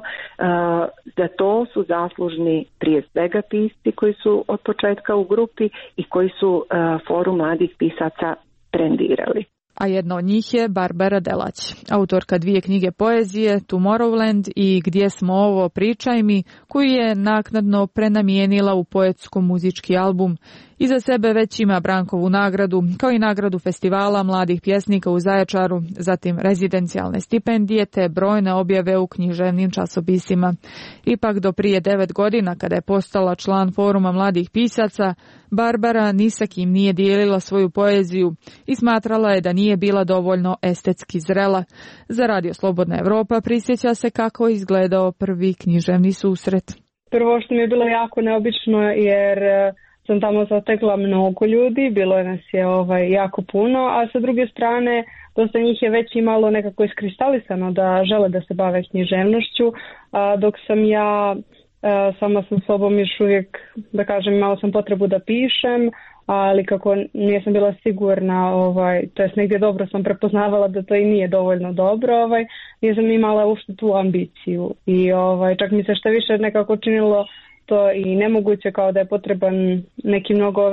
Za to su zaslužni prije svega pisci koji su od početka u grupi i koji su forum mladih pisaca trendirali. a jedna od njih je Barbara Delać, autorka 2 knjige poezije Tomorrowland i Gdje smo ovo, pričaj mi, koju je naknadno prenamijenila u poetsko-muzički album. Iza sebe već ima Brankovu nagradu, kao i nagradu Festivala mladih pjesnika u Zaječaru, zatim rezidencijalne stipendije te brojne objave u književnim časopisima. Ipak do prije 9 godina, kada je postala član Foruma mladih pisaca, Barbara ni sa kim nije dijelila svoju poeziju i smatrala je da nije bila dovoljno estetski zrela. Za Radio Slobodna Evropa prisjeća se kako je izgledao prvi književni susret. Prvo što mi je bilo jako neobično jer sam tamo zatekla mnogo ljudi, bilo nas je jako puno, a sa druge strane dosta njih je već imalo nekako iskristalisano da žele da se bave književnošću, dok sam ja sama sa sobom još uvijek, da kažem, imala sam potrebu da pišem, ali kako nisam bila sigurna, to jest negdje dobro sam prepoznavala da to i nije dovoljno dobro, nisam imala uopšte tu ambiciju i čak mi se što više nekako činilo to i nemoguće, kao da je potreban neki mnogo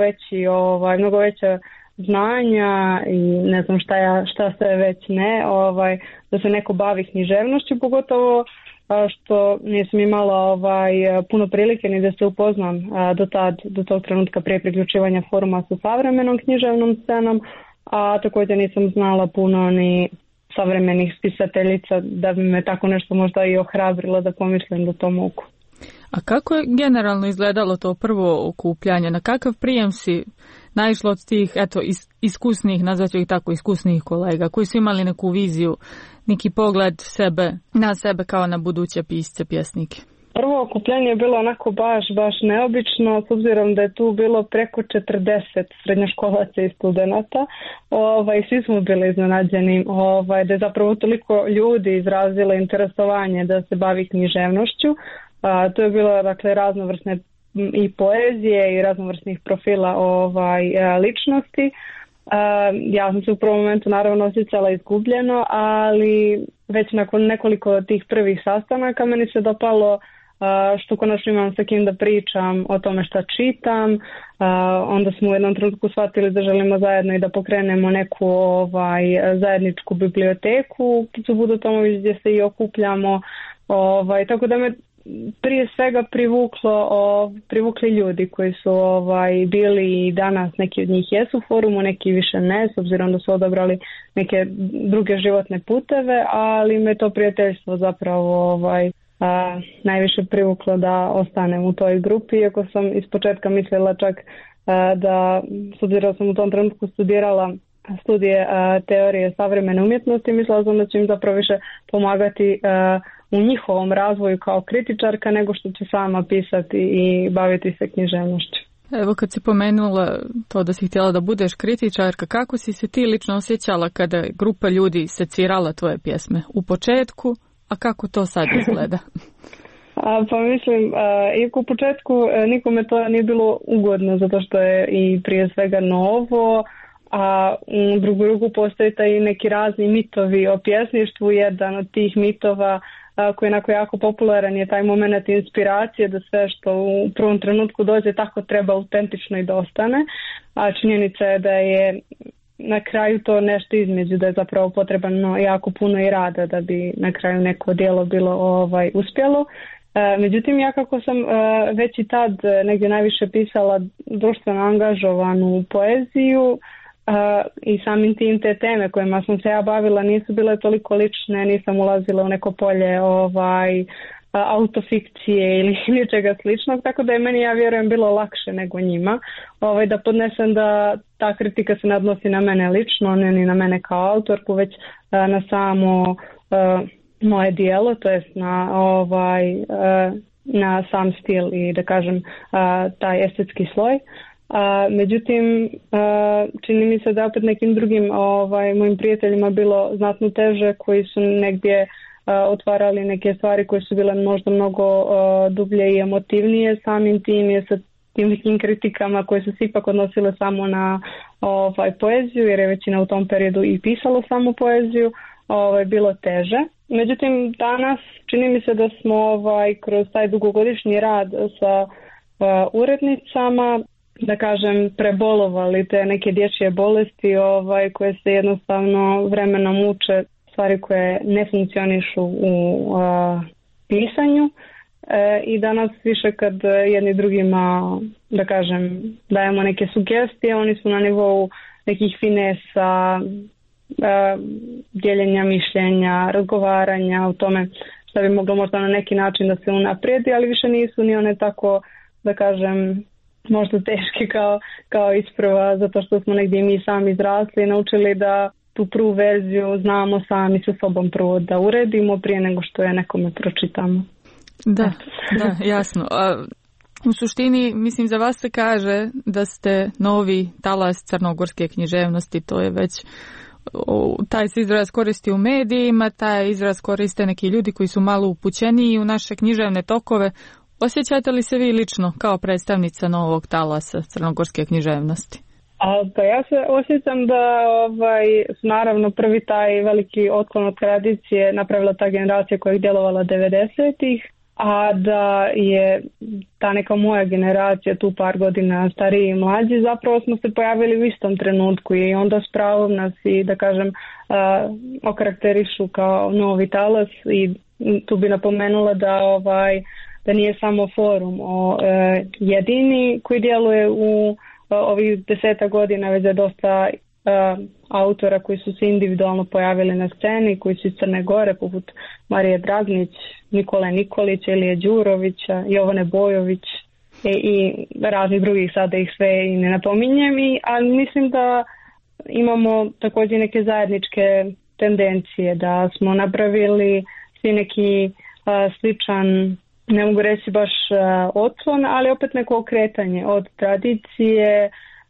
veća znanja i ne znam šta sve već ne, da se neko bavi književnošću, pogotovo što nisam imala puno prilike ni da se upoznam do tog trenutka prije priključivanja Foruma sa savremenom književnom scenom, a također nisam znala puno ni savremenih spisateljica da bi me tako nešto možda i ohrabrilo da pomislim da to mogu. A kako je generalno izgledalo to prvo okupljanje? Na kakav prijem si naišlo od tih iskusnih, nazvaću ih tako, iskusnih kolega koji su imali neku viziju, neki pogled na sebe kao na buduće pisce, pjesnike? Prvo okupljanje je bilo onako baš neobično, s obzirom da je tu bilo preko 40 srednjoškolaca i studenata. Svi smo bili iznenađeni da je zapravo toliko ljudi izrazilo interesovanje da se bavi književnošću. To je bilo raznovrsne i poezije i raznovrsnih profila ličnosti. Ja sam se u prvom momentu naravno osjećala izgubljeno, ali već nakon nekoliko tih prvih sastanaka meni se dopalo što konačno imam sa kim da pričam o tome šta čitam. Onda smo u jednom trenutku shvatili da želimo zajedno i da pokrenemo neku zajedničku biblioteku u Kicu Budo Tomović gdje se i okupljamo. Tako da me prije svega privukli ljudi koji su bili i danas, neki od njih jesu u forumu, neki više ne, s obzirom da su odabrali neke druge životne puteve, ali me to prijateljstvo zapravo najviše privuklo da ostanem u toj grupi, iako sam ispočetka mislila čak da, s obzirom da sam u tom trenutku studirala studije teorije savremene umjetnosti, mislila sam da će im zapravo više pomagati u njihovom razvoju kao kritičarka nego što će sama pisati i baviti se književnošću. Evo kad si pomenula to da si htjela da budeš kritičarka, kako si se ti lično osjećala kada je grupa ljudi secirala tvoje pjesme u početku, a kako to sad izgleda? Pa mislim, iako u početku nikome to nije bilo ugodno zato što je i prije svega novo, a u drugu ruku postoji taj neki razni mitovi o pjesništvu. Jedan od tih mitova koji je onako jako popularan je taj moment inspiracije, da sve što u prvom trenutku dođe tako treba autentično i da ostane, a činjenica je da je na kraju to nešto između, da je zapravo potrebno jako puno i rada da bi na kraju neko djelo bilo uspjelo. Međutim, ja kako sam već i tad negdje najviše pisala društveno angažovanu poeziju, i samim tim te teme kojima sam se ja bavila nisu bile toliko lične, nisam ulazila u neko polje autofikcije ili ničega sličnog, tako da je meni, ja vjerujem, bilo lakše nego njima da podnesem da ta kritika se ne odnosi na mene lično, ne ni na mene kao autorku, već na samo moje dijelo, to jest na sam stil i da kažem taj estetski sloj. Međutim, čini mi se da opet nekim drugim mojim prijateljima bilo znatno teže, koji su negdje otvarali neke stvari koje su bile možda mnogo dublje i emotivnije. Samim tim je sa tim nekim kritikama koje su se ipak odnosile samo na poeziju, jer je većina u tom periodu i pisalo samo poeziju, bilo teže. Međutim, danas čini mi se da smo kroz taj dugogodišnji rad sa urednicama da kažem, prebolovali te neke dječje bolesti koje se jednostavno vremenom uče, stvari koje ne funkcionišu u pisanju i danas više kad jedni drugima, da kažem, dajemo neke sugestije, oni su na nivou nekih finesa, dijeljenja mišljenja, razgovaranja o tome što bi moglo možda na neki način da se unaprijedi, ali više nisu ni one tako, da kažem, možda teški kao isprva, zato što smo negdje mi sami izrasli i naučili da tu prvu verziju znamo sami sa sobom prvo da uredimo prije nego što je nekome pročitamo. Da, jasno. U suštini, mislim, za vas se kaže da ste novi talas crnogorske književnosti, to je već, taj se izraz koristi u medijima, taj izraz koriste neki ljudi koji su malo upućeniji u naše književne tokove. Osjećate li se vi lično kao predstavnica novog talasa crnogorske književnosti? Pa ja se osjećam da naravno prvi taj veliki otklon od tradicije napravila ta generacija koja je djelovala 90-ih, a da je ta neka moja generacija, tu par godina stariji i mlađi, zapravo smo se pojavili u istom trenutku i onda s pravom nas i, da kažem, okarakterišu kao novi talas i tu bi napomenula da nije samo forum jedini koji djeluje u ovih 10 godina, već je dosta autora koji su se individualno pojavili na sceni, koji su iz Crne Gore, poput Marije Dragnić, Nikole Nikolića, Ilije Đurovića, Jovane Bojović i raznih drugih, sada ih sve i ne napominjem, ali mislim da imamo također neke zajedničke tendencije, da smo napravili svi neki sličan, ne mogu reći baš otklon, ali opet neko okretanje od tradicije,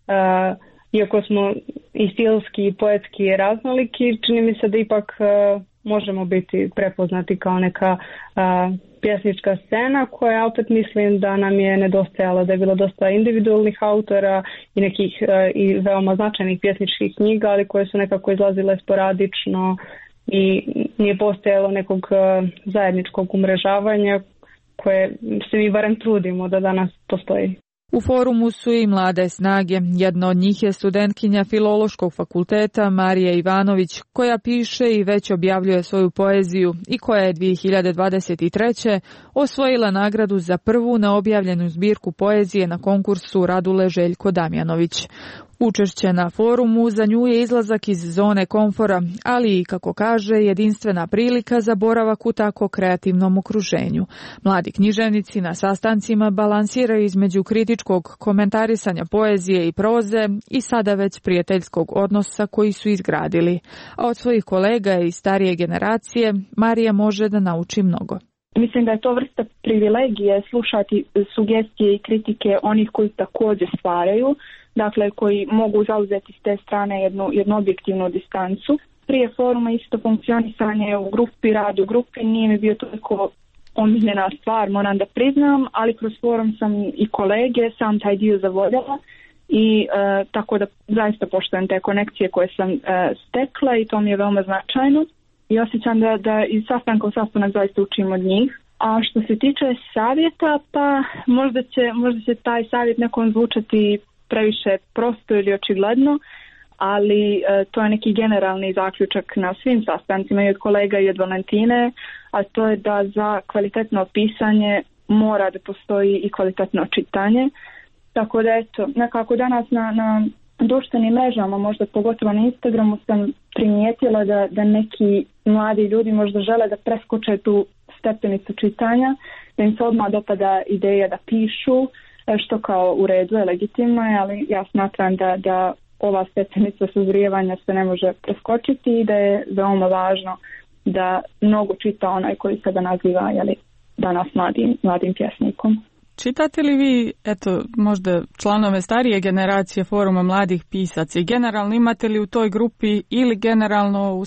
iako smo i stilski i poetski raznoliki, čini mi se da ipak možemo biti prepoznati kao neka pjesnička scena koja opet mislim da nam je nedostajala, da je bilo dosta individualnih autora i nekih i veoma značajnih pjesničkih knjiga, ali koje su nekako izlazile sporadično i nije postojalo nekog zajedničkog umrežavanja koje se mi barem trudimo da danas postoji. U forumu su i mlade snage. Jedna od njih je studentkinja Filološkog fakulteta Marija Ivanović, koja piše i već objavljuje svoju poeziju i koja je 2023. osvojila nagradu za prvu neobjavljenu zbirku poezije na konkursu Radule Željko Damjanović. Učešće na forumu za nju je izlazak iz zone komfora, ali i, kako kaže, jedinstvena prilika za boravak u tako kreativnom okruženju. Mladi književnici na sastancima balansiraju između kritičkog komentarisanja poezije i proze i sada već prijateljskog odnosa koji su izgradili. A od svojih kolega i starije generacije Marija može da nauči mnogo. Mislim da je to vrsta privilegije slušati sugestije i kritike onih koji također stvaraju, dakle koji mogu zauzeti s te strane jednu objektivnu distancu. Prije foruma isto funkcionisanje u grupi, rad u grupi nije mi bio toliko omiljena stvar, moram da priznam, ali kroz forum sam i kolege, sam taj dio zavoljela i tako da zaista poštujem te konekcije koje sam stekla i to mi je veoma značajno. I osjećam da iz sastanka u sastanak zaista učim od njih. A što se tiče savjeta, pa možda će taj savjet nekom zvučati previše prosto ili očigledno, ali to je neki generalni zaključak na svim sastancima i od kolega i od Valentine, a to je da za kvalitetno pisanje mora da postoji i kvalitetno čitanje. Tako da eto, nekako danas na društvenim mrežama, možda pogotovo na Instagramu, sam primijetila da neki mladi ljudi možda žele da preskoče tu stepenicu čitanja, da im se odmah dopada ideja da pišu, što kao u redu je, legitimno je, ali ja smatram da ova stepenica sazrijevanja se ne može preskočiti i da je veoma važno da mnogo čita onaj koji se da naziva danas mladim pjesnikom. Čitate li vi, možda članove starije generacije foruma mladih pisaca i generalno imate li u toj grupi ili generalno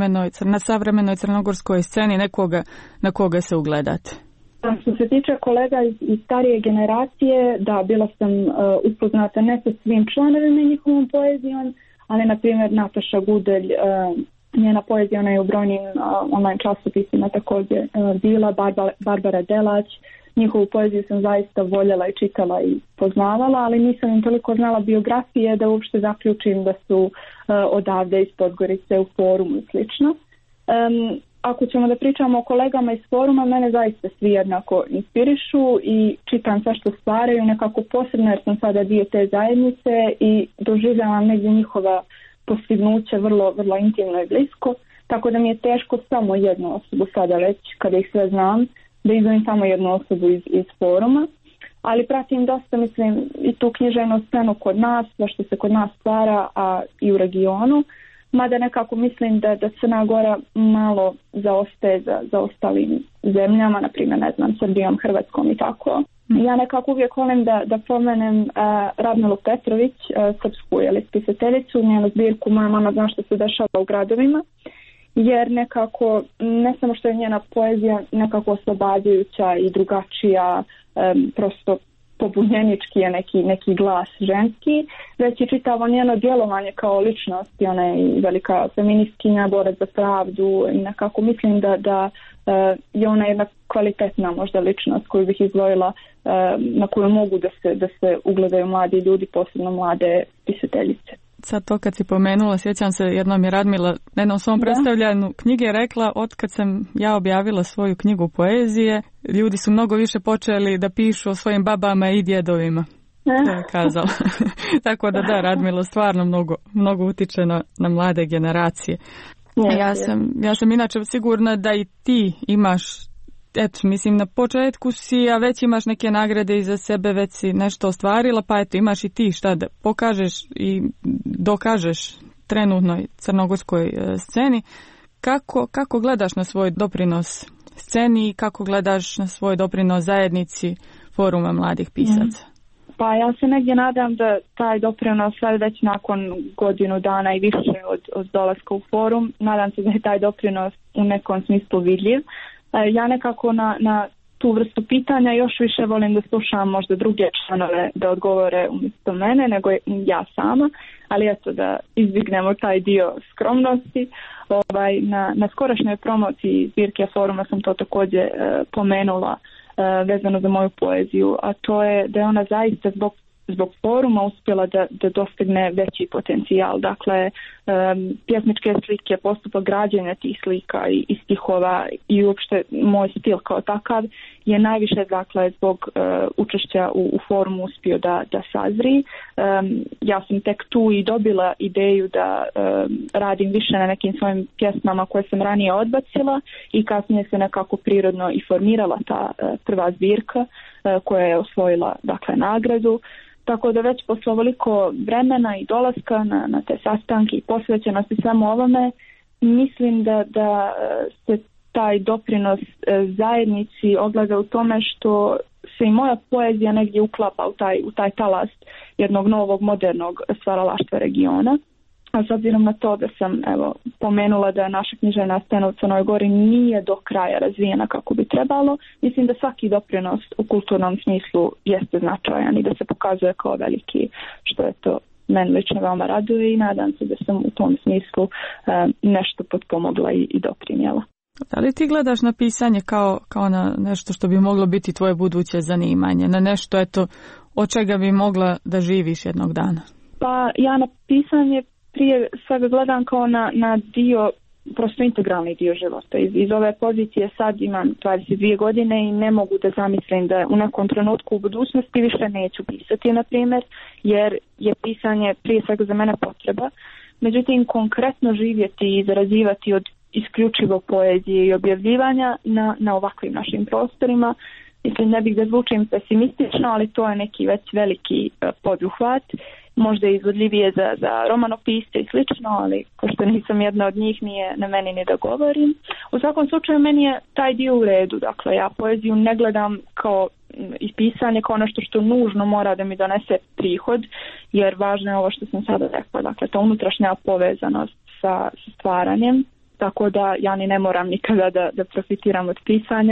na savremenoj crnogorskoj sceni nekoga na koga se ugledate? Što se tiče kolega iz starije generacije, da, bila sam upoznata ne sa svim članovima njihovom poezijom, ali na primjer Nataša Gudelj, njena poezija, ona je u brojnim online časopisima također bila, Barbara Delać, njihovu poeziju sam zaista voljela i čitala i poznavala, ali nisam im toliko znala biografije da uopšte zaključim da su odavde iz Podgorice u Forumu i slično. Ako ćemo da pričamo o kolegama iz Foruma, mene zaista svi jednako inspirišu i čitam sve što stvaraju nekako posebno jer sam sada dio te zajednice i doživljavam negdje njihova postignuće vrlo, vrlo intimno i blisko, tako da mi je teško samo jednu osobu sada već, kada ih sve znam, da izdvojim samo jednu osobu iz Foruma, ali pratim dosta, mislim, i tu književnu scenu kod nas, sve što se kod nas stvara, a i u regionu, mada nekako mislim da Crna Gora malo zaostaje za ostalim zemljama, na primjer, ne znam, Srbijom, Hrvatskom i tako. Ja nekako uvijek volim da pomenem Radmilu Petrović, srpsku pisateljicu, njenu zbirku Moja mama zna što se dešava u gradovima, jer nekako, ne samo što je njena poezija nekako oslobađajuća i drugačija, prosto pobunjenički je neki glas ženski, već i čitavo njeno djelovanje kao ličnost, i ona je velika feministkinja, borac za pravdu i nekako mislim da je ona jedna kvalitetna možda ličnost koju bih izdvojila, na koju mogu da se ugledaju mladi ljudi, posebno mlade pisateljice. Sad to kad si pomenula, sjećam se, jednom je Radmila na jednom svom predstavljanju knjige rekla, otkad sam ja objavila svoju knjigu poezije, ljudi su mnogo više počeli da pišu o svojim babama i djedovima. To je kazala. Tako da, Radmila stvarno mnogo utiče na mlade generacije. Ja sam inače sigurna da i ti imaš, mislim, na početku si, a već imaš neke nagrade iza sebe, već si nešto ostvarila, pa imaš i ti šta da pokažeš i dokažeš trenutnoj crnogorskoj sceni. Kako gledaš na svoj doprinos sceni i kako gledaš na svoj doprinos zajednici Foruma mladih pisaca? Pa ja se negdje nadam da taj doprinos već nakon godinu dana i više od dolaska u Forum, nadam se da je taj doprinos u nekom smislu vidljiv. Ja nekako na tu vrstu pitanja još više volim da slušam možda druge članove da odgovore umjesto mene nego ja sama, ali eto da izbjegnemo taj dio skromnosti. Na skorašnjoj promociji zbirke Foruma sam to također pomenula vezano za moju poeziju, a to je da je ona zaista zbog Foruma uspjela da dostigne veći potencijal. Dakle, pjesničke slike, postupak građenja tih slika i stihova i uopšte moj stil kao takav je najviše, dakle, zbog učešća u Forumu uspio da sazri. Ja sam tek tu i dobila ideju da radim više na nekim svojim pjesmama koje sam ranije odbacila i kasnije se nekako prirodno i formirala ta prva zbirka koja je osvojila, dakle, nagradu. Tako da već posle ovoliko vremena i dolaska na te sastanke i posvećenosti samo ovome, mislim da se taj doprinos zajednici ogleda u tome što se i moja poezija negdje uklapa u taj talas jednog novog modernog stvaralaštva regiona. A s obzirom na to da sam pomenula da naša književna scena u Crnoj Gori nije do kraja razvijena kako bi trebalo, mislim da svaki doprinos u kulturnom smislu jeste značajan i da se pokazuje kao veliki, što je to meni lično veoma raduje i nadam se da sam u tom smislu nešto potpomogla i doprinijela. Da li ti gledaš na pisanje kao na nešto što bi moglo biti tvoje buduće zanimanje, na nešto od čega bi mogla da živiš jednog dana? Pa ja na pisanje prije svega gledam kao na dio, prosto integralni dio života. Iz ove pozicije sad imam 22 godine i ne mogu da zamislim da u nekom trenutku u budućnosti više neću pisati, na primjer, jer je pisanje prije svega za mene potreba. Međutim, konkretno živjeti i zarađivati od isključivo poezije i objavljivanja na ovakvim našim prostorima, mislim, ne bih da zvučim pesimistično, ali to je neki već veliki poduhvat. Možda je izvodljivije za romanopisce i slično, ali ko što nisam jedna od njih, nije na meni ni da govorim. U svakom slučaju meni je taj dio u redu, dakle ja poeziju ne gledam kao i pisanje kao nešto što nužno mora da mi donese prihod, jer važno je ovo što sam sada rekla, dakle ta unutrašnja povezanost sa stvaranjem, tako da ja ni ne moram nikada da profitiram od pisanja,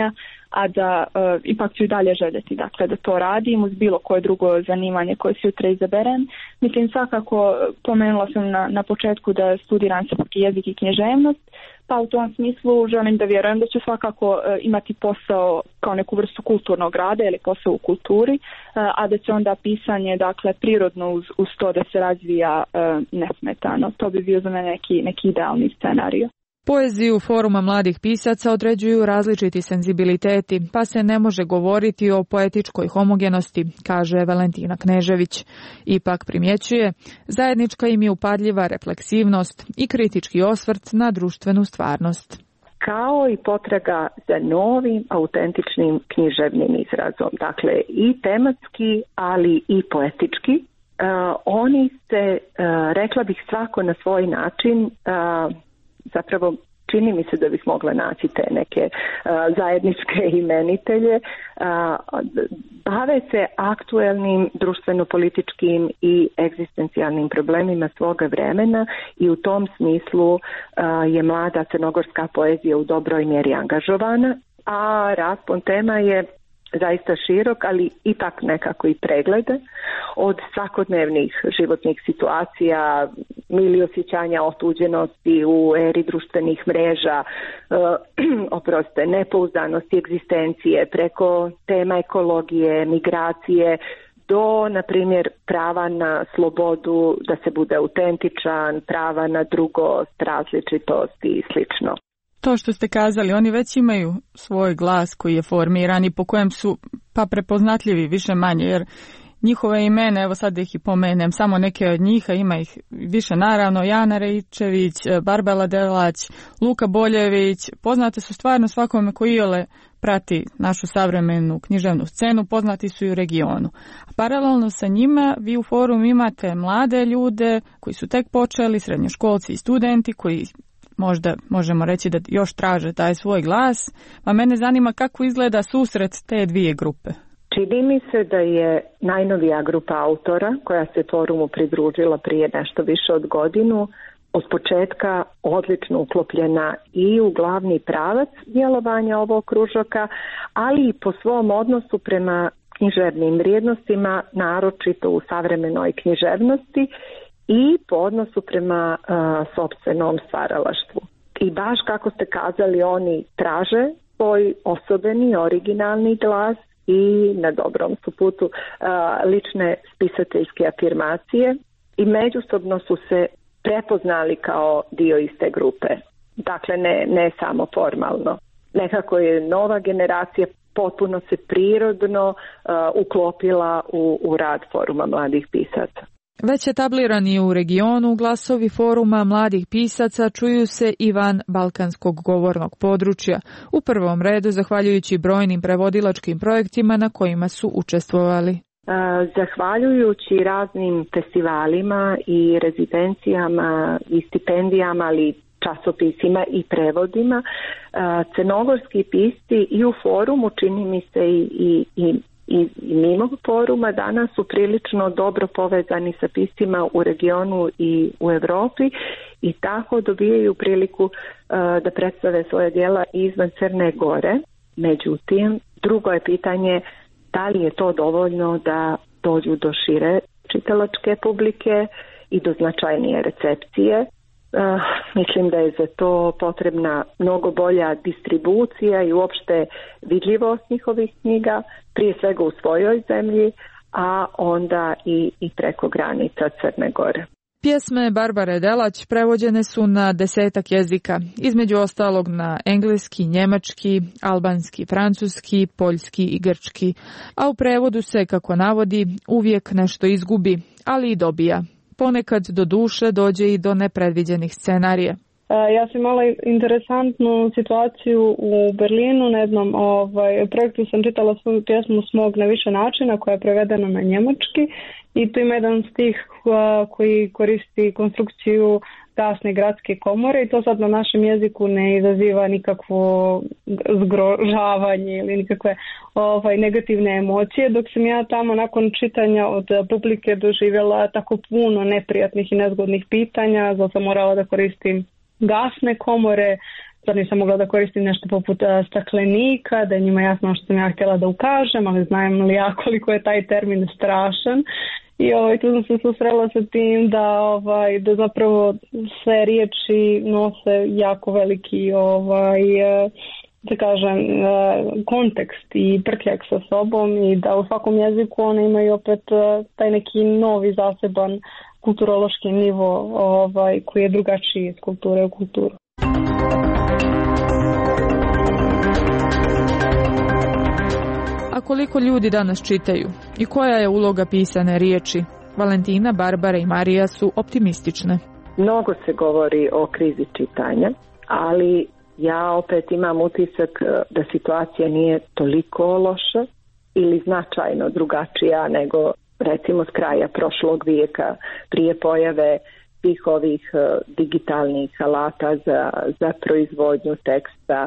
a da ipak ću i dalje željeti dakle, da to radim uz bilo koje drugo zanimanje koje sutra izaberem. Mislim, svakako pomenula sam na početku da studiram srpski jezik i književnost, pa u tom smislu želim da vjerujem da ću svakako imati posao kao neku vrstu kulturnog rada ili posao u kulturi, a da će onda pisanje dakle, prirodno uz to da se razvija nesmetano. To bi bio za mene neki idealni scenario. Poeziju Foruma mladih pisaca određuju različiti senzibiliteti, pa se ne može govoriti o poetičkoj homogenosti, kaže Valentina Knežević. Ipak primjećuje, zajednička im je upadljiva refleksivnost i kritički osvrt na društvenu stvarnost. Kao i potraga za novim, autentičnim književnim izrazom. Dakle, i tematski, ali i poetički. Oni se, rekla bih, svako na svoj način, zapravo čini mi se da bih mogla naći te neke zajedničke imenitelje, bave se aktuelnim društveno-političkim i egzistencijalnim problemima svoga vremena i u tom smislu je mlada crnogorska poezija u dobroj mjeri angažovana, a raspon tema je zaista širok, ali ipak nekako i preglede od svakodnevnih životnih situacija, mili osjećanja otuđenosti u eri društvenih mreža, nepouzdanosti egzistencije, preko tema ekologije, migracije, do, na primjer, prava na slobodu, da se bude autentičan, prava na drugost, različitost i slično. To što ste kazali, oni već imaju svoj glas koji je formiran i po kojem su pa prepoznatljivi više manje, jer njihove imena, evo sad ih i pomenem, samo neke od njih, a ima ih više naravno, Jana Reičević, Barbela Delać, Luka Boljević, poznate su stvarno svakome koji iole prati našu savremenu književnu scenu, poznati su i u regionu. A paralelno sa njima vi u Forumu imate mlade ljude koji su tek počeli, srednjoškolci i studenti koji možda možemo reći da još traže taj svoj glas, pa mene zanima kako izgleda susret te dvije grupe. Čini mi se da je najnovija grupa autora koja se Forumu pridružila prije nešto više od godinu od početka odlično uklopljena i u glavni pravac djelovanja ovog kružoka, ali i po svom odnosu prema književnim vrijednostima, naročito u savremenoj književnosti, i po odnosu prema sopstvenom stvaralaštvu. I baš kako ste kazali, oni traže svoj osobeni, originalni glas i na dobrom su putu lične spisateljske afirmacije i međusobno su se prepoznali kao dio iste grupe. Dakle, ne samo formalno. Nekako je nova generacija potpuno se prirodno uklopila u rad Foruma mladih pisaca. Već etablirani u regionu, glasovi Foruma mladih pisaca čuju se i van balkanskog govornog područja, u prvom redu zahvaljujući brojnim prevodilačkim projektima na kojima su učestvovali. Zahvaljujući raznim festivalima i rezidencijama i stipendijama, ali časopisima i prevodima, crnogorski pisci i u Forumu, čini mi se i mimo Foruma, danas su prilično dobro povezani sa piscima u regionu i u Europi i tako dobijaju priliku da predstave svoje djela izvan Crne Gore. Međutim, drugo je pitanje da li je to dovoljno da dođu do šire čitalačke publike i do značajnije recepcije. Mislim da je za to potrebna mnogo bolja distribucija i uopšte vidljivost njihovih knjiga, prije svega u svojoj zemlji, a onda i preko granica Crne Gore. Pjesme Barbare Delać prevođene su na 10 jezika, između ostalog na engleski, njemački, albanski, francuski, poljski i grčki, a u prevodu se, kako navodi, uvijek nešto izgubi, ali i dobija. Ponekad do duše dođe i do nepredviđenih scenarija. Ja sam imala interesantnu situaciju u Berlinu, na jednom projektu sam čitala svoju pjesmu Smog na više načina koja je prevedena na njemački i tu ima jedan stih koji koristi konstrukciju gasne gradske komore i to sad na našem jeziku ne izaziva nikakvo zgrožavanje ili nikakve negativne emocije, dok sam ja tamo nakon čitanja od publike doživjela tako puno neprijatnih i nezgodnih pitanja, zato sam morala da koristim gasne komore, sad nisam mogla da koristim nešto poput staklenika, da je njima jasno što sam ja htjela da ukažem, ali znam li ja koliko je taj termin strašan. I tu sam se susrela sa tim da zapravo sve riječi nose jako veliki da kažem, kontekst i prtljak sa sobom i da u svakom jeziku one imaju opet taj neki novi zaseban kulturološki nivo koji je drugačiji iz kulture u kulturu. A koliko ljudi danas čitaju i koja je uloga pisane riječi? Valentina, Barbara i Marija su optimistične. Mnogo se govori o krizi čitanja, ali ja opet imam utisak da situacija nije toliko loša ili značajno drugačija nego recimo s kraja prošlog vijeka prije pojave svih ovih digitalnih alata za proizvodnju teksta.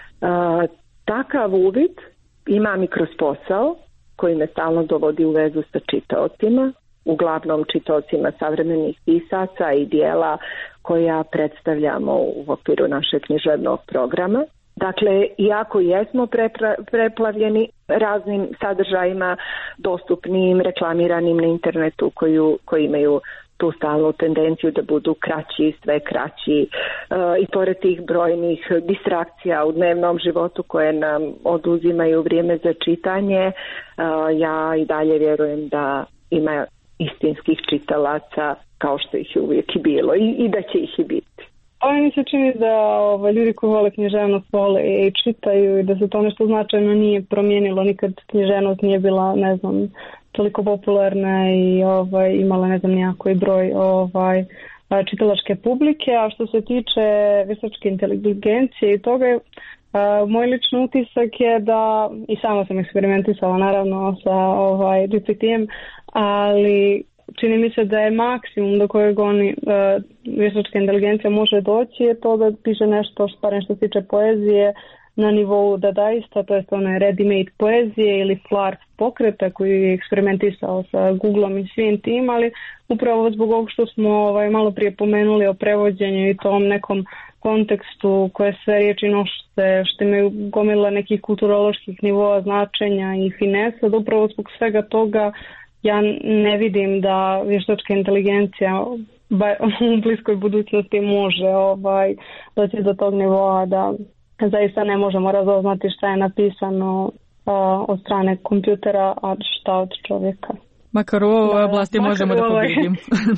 Takav uvid imam i kroz posao koji me stalno dovodi u vezu sa čitaocima, uglavnom čitaocima savremenih pisaca i dijela koja predstavljamo u okviru našeg književnog programa. Dakle, iako jesmo preplavljeni raznim sadržajima dostupnim, reklamiranim na internetu koji imaju tu stalnu tendenciju da budu kraći, sve kraći i pored tih brojnih distrakcija u dnevnom životu koje nam oduzimaju vrijeme za čitanje, ja i dalje vjerujem da ima istinskih čitalaca kao što ih je uvijek i bilo i da će ih i biti. Mi se čini da ljudi koji vole književnost vole i čitaju i da se to nešto značajno nije promijenilo. Nikad književnost nije bila, ne znam, toliko popularna i imala, ne znam, nijako broj čitalačke publike. A što se tiče vještačke inteligencije i toga, moj lični utisak je da, i sama sam eksperimentisala naravno sa GPT-em, ali čini mi se da je maksimum do kojeg vještačka inteligencija može doći je to da piše nešto, barem što se tiče poezije, na nivou dadaista, to je one ready-made poezije ili Flark pokreta koji je eksperimentisao sa Googlom i svim tim, ali upravo zbog ovog što smo malo prije pomenuli o prevođenju i tom nekom kontekstu koje sve riječi nošte, što imaju gomila nekih kulturoloških nivoa značenja i finesa, da upravo zbog svega toga ja ne vidim da vještačka inteligencija u bliskoj budućnosti može doći do tog nivoa da zaista ne možemo razoznati šta je napisano od strane kompjutera, a šta od čovjeka. Makar u ovoj oblasti možemo da pobjedimo.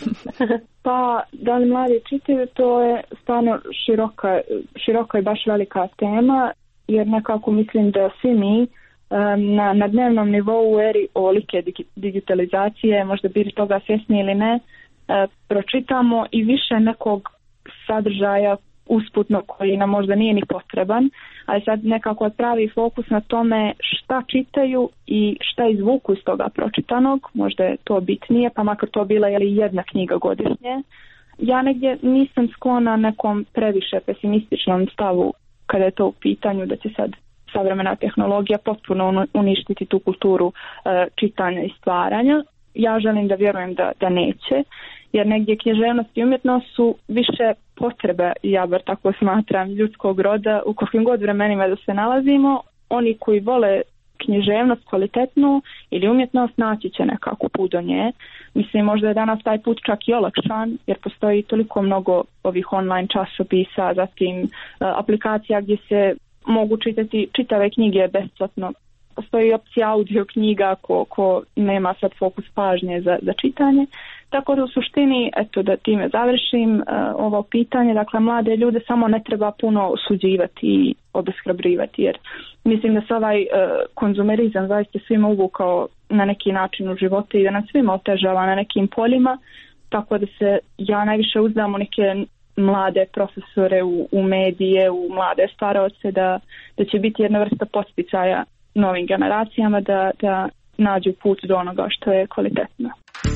Pa, da li mladi čitaju, to je stvarno široka i baš velika tema, jer nekako mislim da svi mi na dnevnom nivou u eri ovolike digitalizacije, možda bili toga svjesni ili ne, pročitamo i više nekog sadržaja usputno koji nam možda nije ni potreban, ali sad nekako pravi fokus na tome šta čitaju i šta izvuku iz toga pročitanog, možda je to bitnije, pa makar to bila jedna knjiga godišnje. Ja negdje nisam sklona nekom previše pesimističnom stavu kada je to u pitanju da će sad savremena tehnologija potpuno uništiti tu kulturu čitanja i stvaranja. Ja želim da vjerujem da neće, jer negdje književnost i umjetnost su više potrebe, ja bar tako smatram, ljudskog roda u kakvim god vremenima da se nalazimo. Oni koji vole književnost kvalitetnu ili umjetnost naći će nekako put do nje. Mislim, možda je danas taj put čak i olakšan, jer postoji toliko mnogo ovih online časopisa, zatim aplikacija gdje se mogu čitati čitave knjige besplatno. Postoji opcija audio knjiga ko nema sad fokus pažnje za čitanje. Tako da u suštini, eto da time završim ovo pitanje, dakle mlade ljude samo ne treba puno osuđivati i obeshrabrivati, jer mislim da se ovaj konzumerizam zaista svima uvukao na neki način u životu i da nam svima otežava na nekim poljima, tako da se ja najviše uzdam u neke mlade profesore, u medije, u mlade staraoce, da će biti jedna vrsta poticaja novim generacijama da nađu put do onoga što je kvalitetno.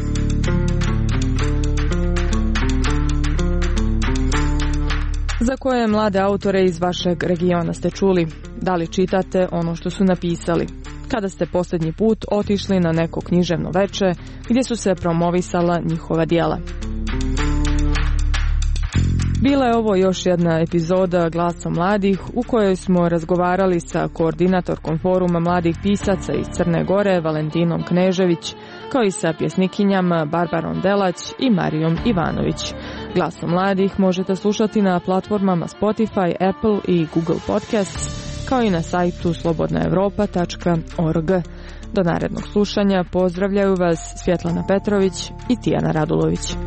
Za koje mlade autore iz vašeg regiona ste čuli? Da li čitate ono što su napisali? Kada ste posljednji put otišli na neko književno veče gdje su se promovisala njihova djela? Bila je ovo još jedna epizoda Glasa mladih u kojoj smo razgovarali sa koordinatorkom Foruma mladih pisaca iz Crne Gore, Valentinom Knežević, kao i sa pjesnikinjama Barbarom Delać i Marijom Ivanović. Glasom mladih možete slušati na platformama Spotify, Apple i Google Podcasts, kao i na sajtu slobodnaevropa.org. Do narednog slušanja pozdravljaju vas Svjetlana Petrović i Tijana Radulović.